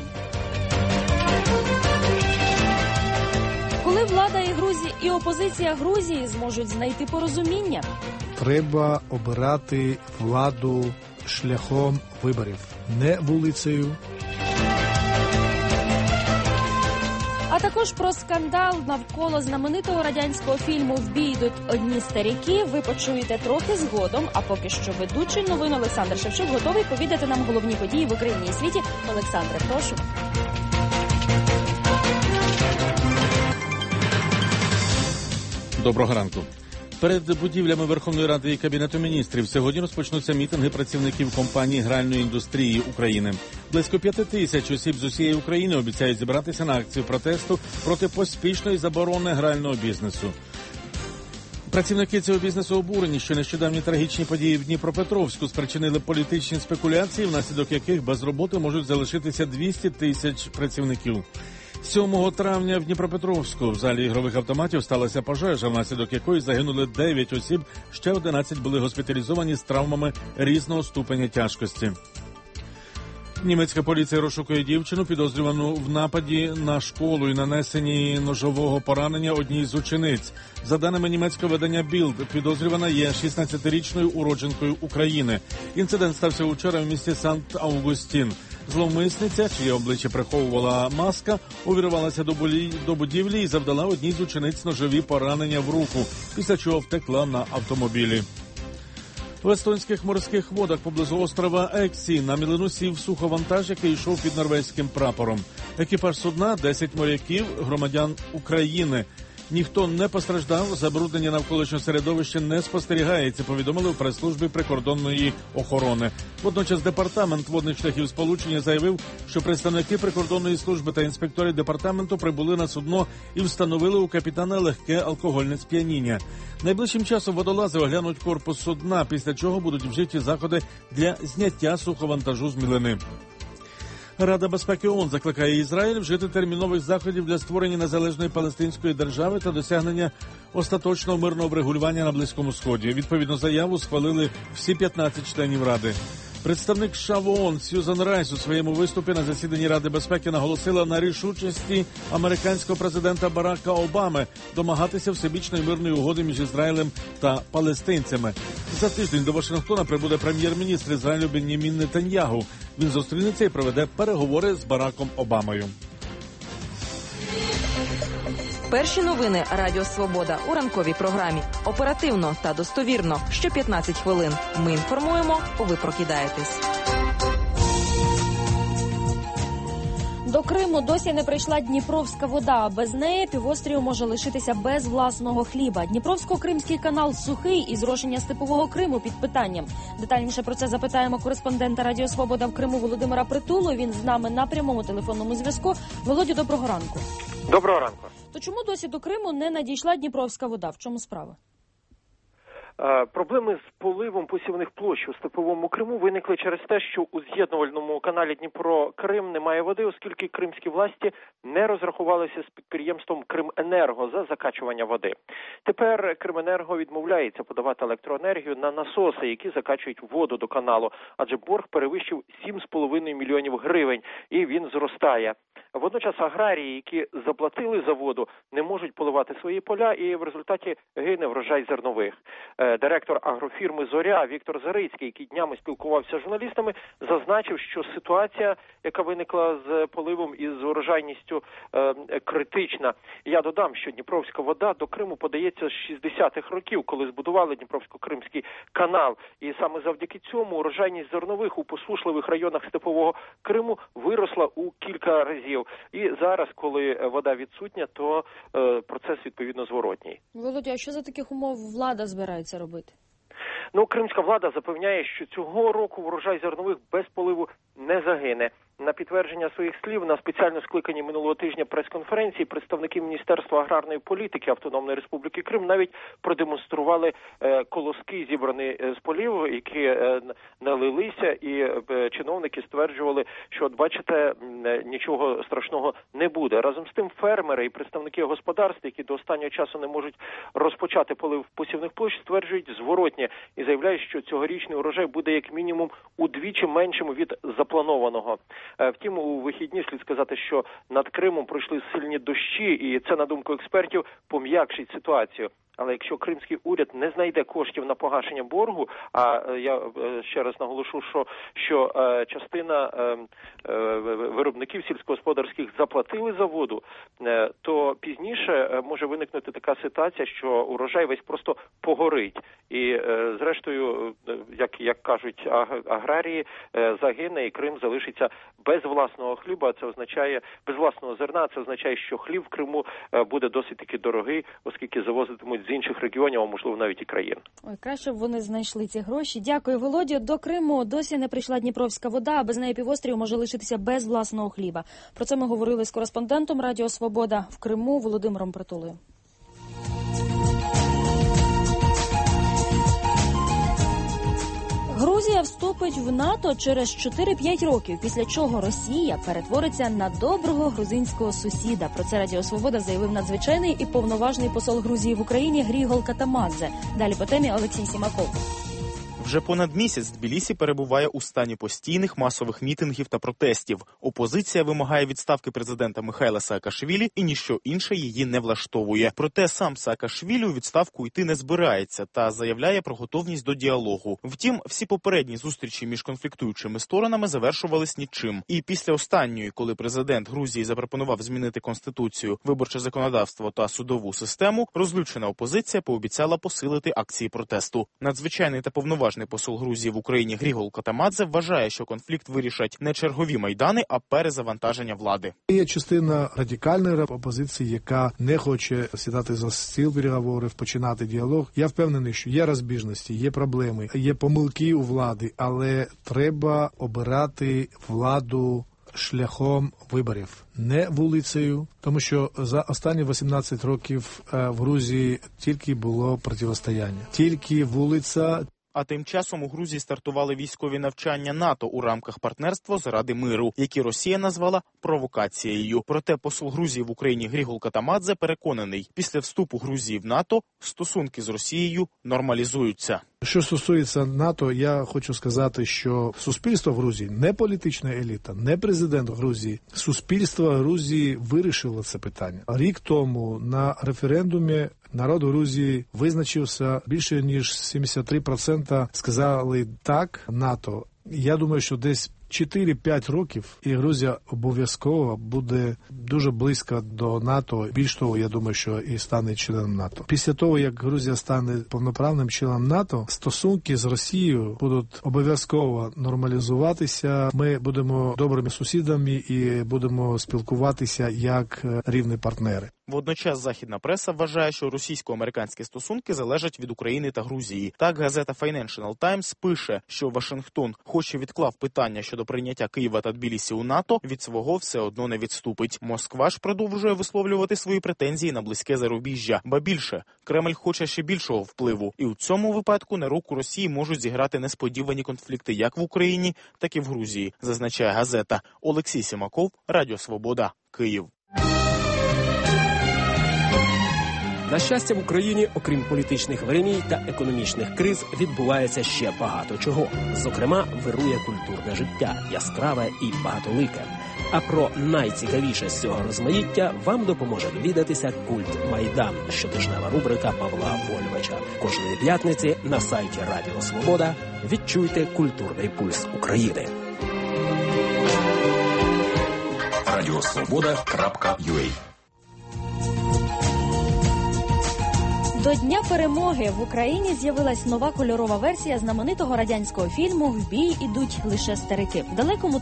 Коли влада і опозиція Грузії зможуть знайти порозуміння? Треба обирати владу шляхом виборів, не вулицею. А також про скандал навколо знаменитого радянського фільму «В бій йдуть одні старіки» ви почуєте трохи згодом, а поки що ведучий новин Олександр Шевчук готовий повідати нам головні події в Україні і світі. Олександре, прошу. Доброго ранку. Перед будівлями Верховної Ради і Кабінету міністрів сьогодні розпочнуться мітинги працівників компанії гральної індустрії України. Близько 5 тисяч осіб з усієї України обіцяють зібратися на акцію протесту проти поспішної заборони грального бізнесу. Працівники цього бізнесу обурені, що нещодавні трагічні події в Дніпропетровську спричинили політичні спекуляції, внаслідок яких без роботи можуть залишитися 200 тисяч працівників. 7 травня в Дніпропетровську в залі ігрових автоматів сталася пожежа, внаслідок якої загинули 9 осіб, ще 11 були госпіталізовані з травмами різного ступеня тяжкості. Німецька поліція розшукує дівчину, підозрювану в нападі на школу і нанесенні ножового поранення одній з учениць. За даними німецького видання Білд, підозрювана є 16-річною уродженкою України. Інцидент стався вчора в місті Санкт-Августін. Зловмисниця, чиє обличчя приховувала маска, увірвалася до будівлі і завдала одній з учениць ножові поранення в руку, після чого втекла на автомобілі. В естонських морських водах поблизу острова Ексі на мілину сів суховантаж, який йшов під норвезьким прапором. Екіпаж судна – 10 моряків, громадян України. Ніхто не постраждав, забруднення навколишнього середовища не спостерігається, повідомили в прес-службі прикордонної охорони. Водночас департамент водних шляхів сполучення заявив, що представники прикордонної служби та інспектори департаменту прибули на судно і встановили у капітана легке алкогольне сп'яніння. Найближчим часом водолази оглянуть корпус судна, після чого будуть вжиті заходи для зняття суховантажу з мілини. Рада безпеки ООН закликає Ізраїль вжити термінових заходів для створення незалежної палестинської держави та досягнення остаточного мирного врегулювання на Близькому Сході. Відповідну заяву схвалили всі 15 членів Ради. Представник США в ООН Сьюзан Райс у своєму виступі на засіданні Ради безпеки наголосила на рішучості американського президента Барака Обами домагатися всебічної мирної угоди між Ізраїлем та палестинцями. За тиждень до Вашингтона прибуде прем'єр-міністр Ізраїлю Бен'ямін Нетаньягу. Він зустрінеться і проведе переговори з Бараком Обамою. Перші новини Радіо Свобода у ранковій програмі. Оперативно та достовірно. Що 15 хвилин. Ми інформуємо, ви прокидаєтесь. До Криму досі не прийшла Дніпровська вода. Без неї півострів може лишитися без власного хліба. Дніпровсько-Кримський канал сухий і зрошення степового Криму під питанням. Детальніше про це запитаємо кореспондента Радіо Свобода в Криму Володимира Притулу. Він з нами на прямому телефонному зв'язку. Володю, доброго ранку. Доброго ранку. То чому досі до Криму не надійшла Дніпровська вода? В чому справа? Проблеми з поливом посівних площ у степовому Криму виникли через те, що у з'єднувальному каналі Дніпро-Крим немає води, оскільки кримські власті не розрахувалися з підприємством Крименерго за закачування води. Тепер Крименерго відмовляється подавати електроенергію на насоси, які закачують воду до каналу, адже борг перевищив 7,5 мільйонів гривень, і він зростає. Водночас аграрії, які заплатили за воду, не можуть поливати свої поля, і в результаті гине врожай зернових. Директор агрофірми «Зоря» Віктор Зарицький, який днями спілкувався з журналістами, зазначив, що ситуація, яка виникла з поливом і з урожайністю, критична. Я додам, що Дніпровська вода до Криму подається з 60-х років, коли збудували Дніпровсько-Кримський канал. І саме завдяки цьому урожайність зернових у посушливих районах степового Криму виросла у кілька разів. І зараз, коли вода відсутня, то процес відповідно зворотній. Володя, а що за таких умов влада збирається робити? Кримська влада запевняє, що цього року врожай зернових без поливу не загине. На підтвердження своїх слів на спеціально скликаній минулого тижня прес-конференції представники Міністерства аграрної політики Автономної Республіки Крим навіть продемонстрували колоски, зібрані з полів, які налилися, і чиновники стверджували, що, от бачите, нічого страшного не буде. Разом з тим фермери і представники господарств, які до останнього часу не можуть розпочати полив посівних площ, стверджують зворотнє і заявляють, що цьогорічний урожай буде як мінімум удвічі меншим від запланованого. Втім, у вихідні слід сказати, що над Кримом пройшли сильні дощі, і це, на думку експертів, пом'якшить ситуацію. Але якщо кримський уряд не знайде коштів на погашення боргу, а я ще раз наголошу, що частина виробників сільськогосподарських заплатили за воду, то пізніше може виникнути така ситуація, що урожай весь просто погорить. І зрештою, як кажуть аграрії, загине і Крим залишиться без власного хліба, це означає, без власного зерна, це означає, що хліб в Криму буде досить таки дорогий, оскільки завозитимуть з інших регіонів, а можливо навіть і країн. Ой, краще б вони знайшли ці гроші. Дякую, Володю. До Криму досі не прийшла Дніпровська вода, а без неї півострів може лишитися без власного хліба. Про це ми говорили з кореспондентом Радіо Свобода в Криму Володимиром Притулою. Грузія вступить в НАТО через 4-5 років, після чого Росія перетвориться на доброго грузинського сусіда. Про це Радіо Свобода заявив надзвичайний і повноважний посол Грузії в Україні Грігол Катамадзе. Далі по темі Олексій Сімаков. Вже понад місяць Тбілісі перебуває у стані постійних масових мітингів та протестів. Опозиція вимагає відставки президента Михайла Саакашвілі, і ніщо інше її не влаштовує. Проте сам Саакашвілі у відставку йти не збирається та заявляє про готовність до діалогу. Втім, всі попередні зустрічі між конфліктуючими сторонами завершувались нічим. І після останньої, коли президент Грузії запропонував змінити конституцію, виборче законодавство та судову систему, розлючена опозиція пообіцяла посилити акції протесту. Надзвичайний та повноважний посол Грузії в Україні Грігол Катамадзе вважає, що конфлікт вирішать не чергові майдани, а перезавантаження влади. Є частина радикальної опозиції, яка не хоче сідати за стіл переговорів, починати діалог. Я впевнений, що є розбіжності, є проблеми, є помилки у влади, але треба обирати владу шляхом виборів, не вулицею, тому що за останні 18 років в Грузії тільки було протистояння. Тільки вулиця, А тим часом у Грузії стартували військові навчання НАТО у рамках партнерства заради миру, які Росія назвала провокацією. Проте посол Грузії в Україні Грігол Катамадзе переконаний, після вступу Грузії в НАТО стосунки з Росією нормалізуються. Що стосується НАТО, я хочу сказати, що суспільство в Грузії, не політична еліта, не президент Грузії, суспільство Грузії вирішило це питання. Рік тому на референдумі народ Грузії визначився, більше ніж 73% сказали так НАТО. Я думаю, що десь 4-5 років і Грузія обов'язково буде дуже близько до НАТО. Більш того, я думаю, що і стане членом НАТО. Після того, як Грузія стане повноправним членом НАТО, стосунки з Росією будуть обов'язково нормалізуватися. Ми будемо добрими сусідами і будемо спілкуватися як рівні партнери. Водночас західна преса вважає, що російсько-американські стосунки залежать від України та Грузії. Так, газета Financial Times пише, що Вашингтон, хоч і відклав питання щодо прийняття Києва та Тбілісі у НАТО, від свого все одно не відступить. Москва ж продовжує висловлювати свої претензії на близьке зарубіжжя. Ба більше, Кремль хоче ще більшого впливу. І у цьому випадку на руку Росії можуть зіграти несподівані конфлікти як в Україні, так і в Грузії, зазначає газета. Олексій Сімаков, Радіо Свобода, Київ. На щастя, в Україні, окрім політичних вириній та економічних криз, відбувається ще багато чого. Зокрема, вирує культурне життя, яскраве і багатолике. А про найцікавіше з цього розмаїття вам допоможе довідатися «Культ Майдан» – щотижнева рубрика Павла Вольвича. Кожної п'ятниці на сайті Радіо Свобода відчуйте культурний пульс України. Радіосвобода.ua. До Дня перемоги в Україні з'явилась нова кольорова версія знаменитого радянського фільму «В бій ідуть лише старики». В далекому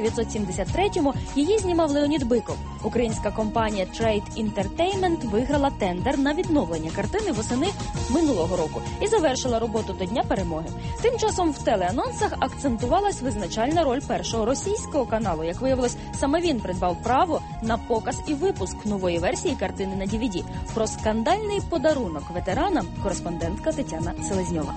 1973-му її знімав Леонід Биков. Українська компанія Trade Entertainment виграла тендер на відновлення картини восени минулого року і завершила роботу до Дня перемоги. Тим часом в телеанонсах акцентувалась визначальна роль першого російського каналу. Як виявилось, саме він придбав право на показ і випуск нової версії картини на DVD. Про скандальний подарунок ветеранам кореспондентка Тетяна Селезньова.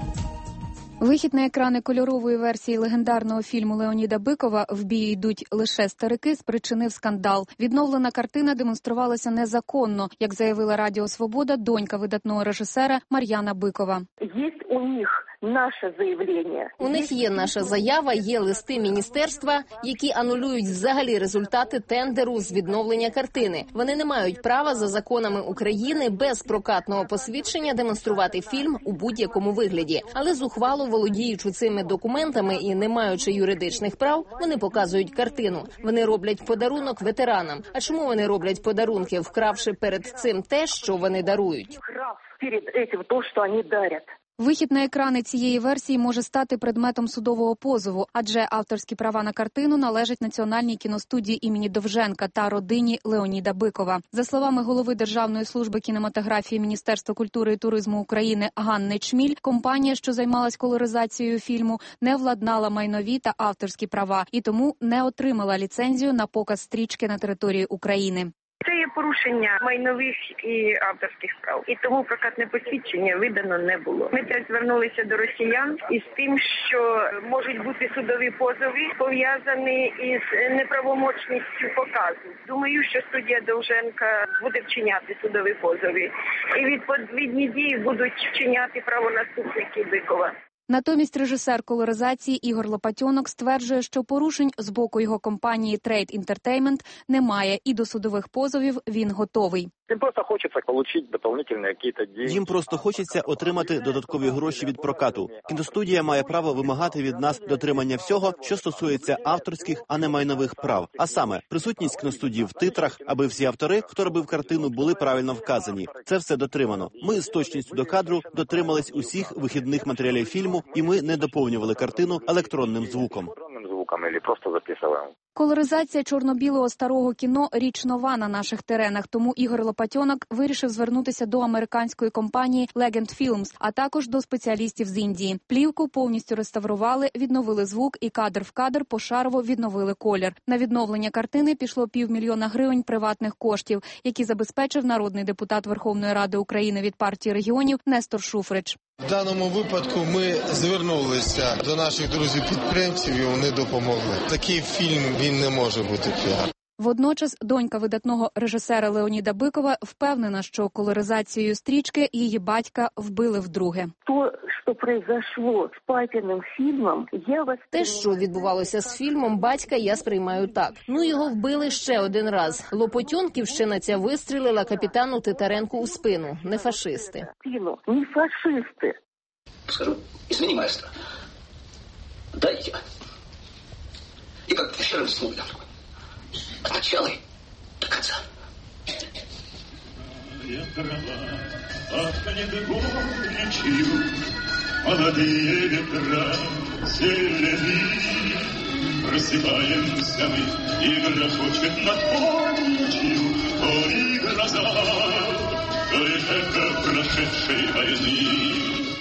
Вихід на екрани кольорової версії легендарного фільму Леоніда Бикова «В бій йдуть лише старики» спричинив скандал. Відновлена картина демонструвалася незаконно, як заявила Радіо Свобода донька видатного режисера Мар'яна Бикова. Є у них наше заявлення. У них є наша заява, є листи міністерства, які анулюють взагалі результати тендеру з відновлення картини. Вони не мають права за законами України без прокатного посвідчення демонструвати фільм у будь-якому вигляді. Але зухвало володіючи цими документами і не маючи юридичних прав, вони показують картину. Вони роблять подарунок ветеранам. А чому вони роблять подарунки, вкравши перед цим те, що вони дарують? Вкрав перед цим те, що вони дарять. Вихід на екрани цієї версії може стати предметом судового позову, адже авторські права на картину належать Національній кіностудії імені Довженка та родині Леоніда Бикова. За словами голови Державної служби кінематографії Міністерства культури і туризму України Ганни Чміль, компанія, що займалась колоризацією фільму, не владнала майнові та авторські права і тому не отримала ліцензію на показ стрічки на території України. Це є порушення майнових і авторських прав. І тому прокатне посвідчення видано не було. Ми теж звернулися до росіян із тим, що можуть бути судові позови, пов'язані із неправомочністю показу. Думаю, що студія Довженка буде вчиняти судові позови. І відповідні дії будуть вчиняти правонаступники Бикова. Натомість режисер колоризації Ігор Лопатьонок стверджує, що порушень з боку його компанії Trade Entertainment немає і до судових позовів він готовий. Їм просто хочеться отримати дополнительні якісь гроші. Їм просто хочеться отримати додаткові гроші від прокату. Кіностудія має право вимагати від нас дотримання всього, що стосується авторських, а не майнових прав. А саме, присутність кіностудії в титрах, аби всі автори, хто робив картину, були правильно вказані. Це все дотримано. Ми з точністю до кадру дотримались усіх вихідних матеріалів фільму, і ми не доповнювали картину електронним звуком. Колоризація чорно-білого старого кіно – річ нова на наших теренах, тому Ігор Лопатьонок вирішив звернутися до американської компанії Legend Films, а також до спеціалістів з Індії. Плівку повністю реставрували, відновили звук і кадр в кадр пошарово відновили колір. На відновлення картини пішло $500 000 гривень приватних коштів, які забезпечив народний депутат Верховної Ради України від партії регіонів Нестор Шуфрич. В даному випадку ми звернулися до наших друзів-підприємців і вони допомогли. Такий фільм, він не може бути піар. Водночас донька видатного режисера Леоніда Бикова впевнена, що колоризацією стрічки її батька вбили вдруге. Те, що відбувалося з фільмом «Батька», я сприймаю так. Ну, його вбили ще один раз. Лопотьонківщина ця вистрілила капітану Титаренку у спину. Не фашисти. Не фашисти. Скажу, извини, маэстро, дайте. И как еще раз слово дам. От начала и до конца. Молодые ветра зелени, просыпаемся мы, и грохочет над полночью, твои глаза, то лишь эхо прошедшей войны.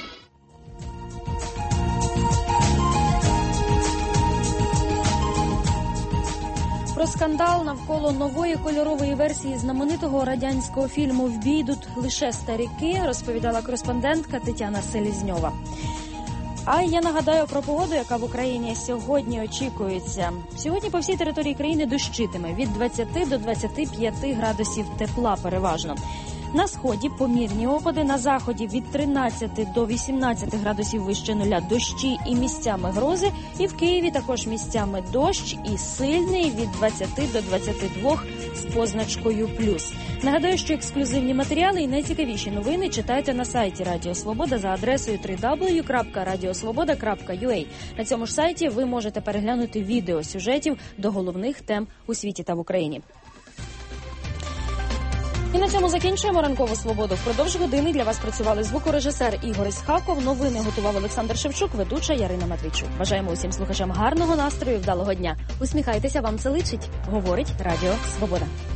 Про скандал навколо нової кольорової версії знаменитого радянського фільму «В бій йдуть лише старіки» розповідала кореспондентка Тетяна Селізньова. А я нагадаю про погоду, яка в Україні сьогодні очікується. Сьогодні по всій території країни дощитиме від 20 до 25 градусів тепла переважно. На сході помірні опади, на заході від 13 до 18 градусів вище нуля дощі і місцями грози. І в Києві також місцями дощ і сильний від 20 до 22 з позначкою плюс. Нагадаю, що ексклюзивні матеріали і найцікавіші новини читайте на сайті Радіо Свобода за адресою www.radiosvoboda.ua. На цьому ж сайті ви можете переглянути відео сюжетів до головних тем у світі та в Україні. І на цьому закінчуємо ранкову свободу. Впродовж години для вас працювали звукорежисер Ігор Ісхаков, новини готував Олександр Шевчук, ведуча Ярина Матвійчук. Бажаємо усім слухачам гарного настрою, вдалого дня. Усміхайтеся, вам це личить. Говорить Радіо Свобода.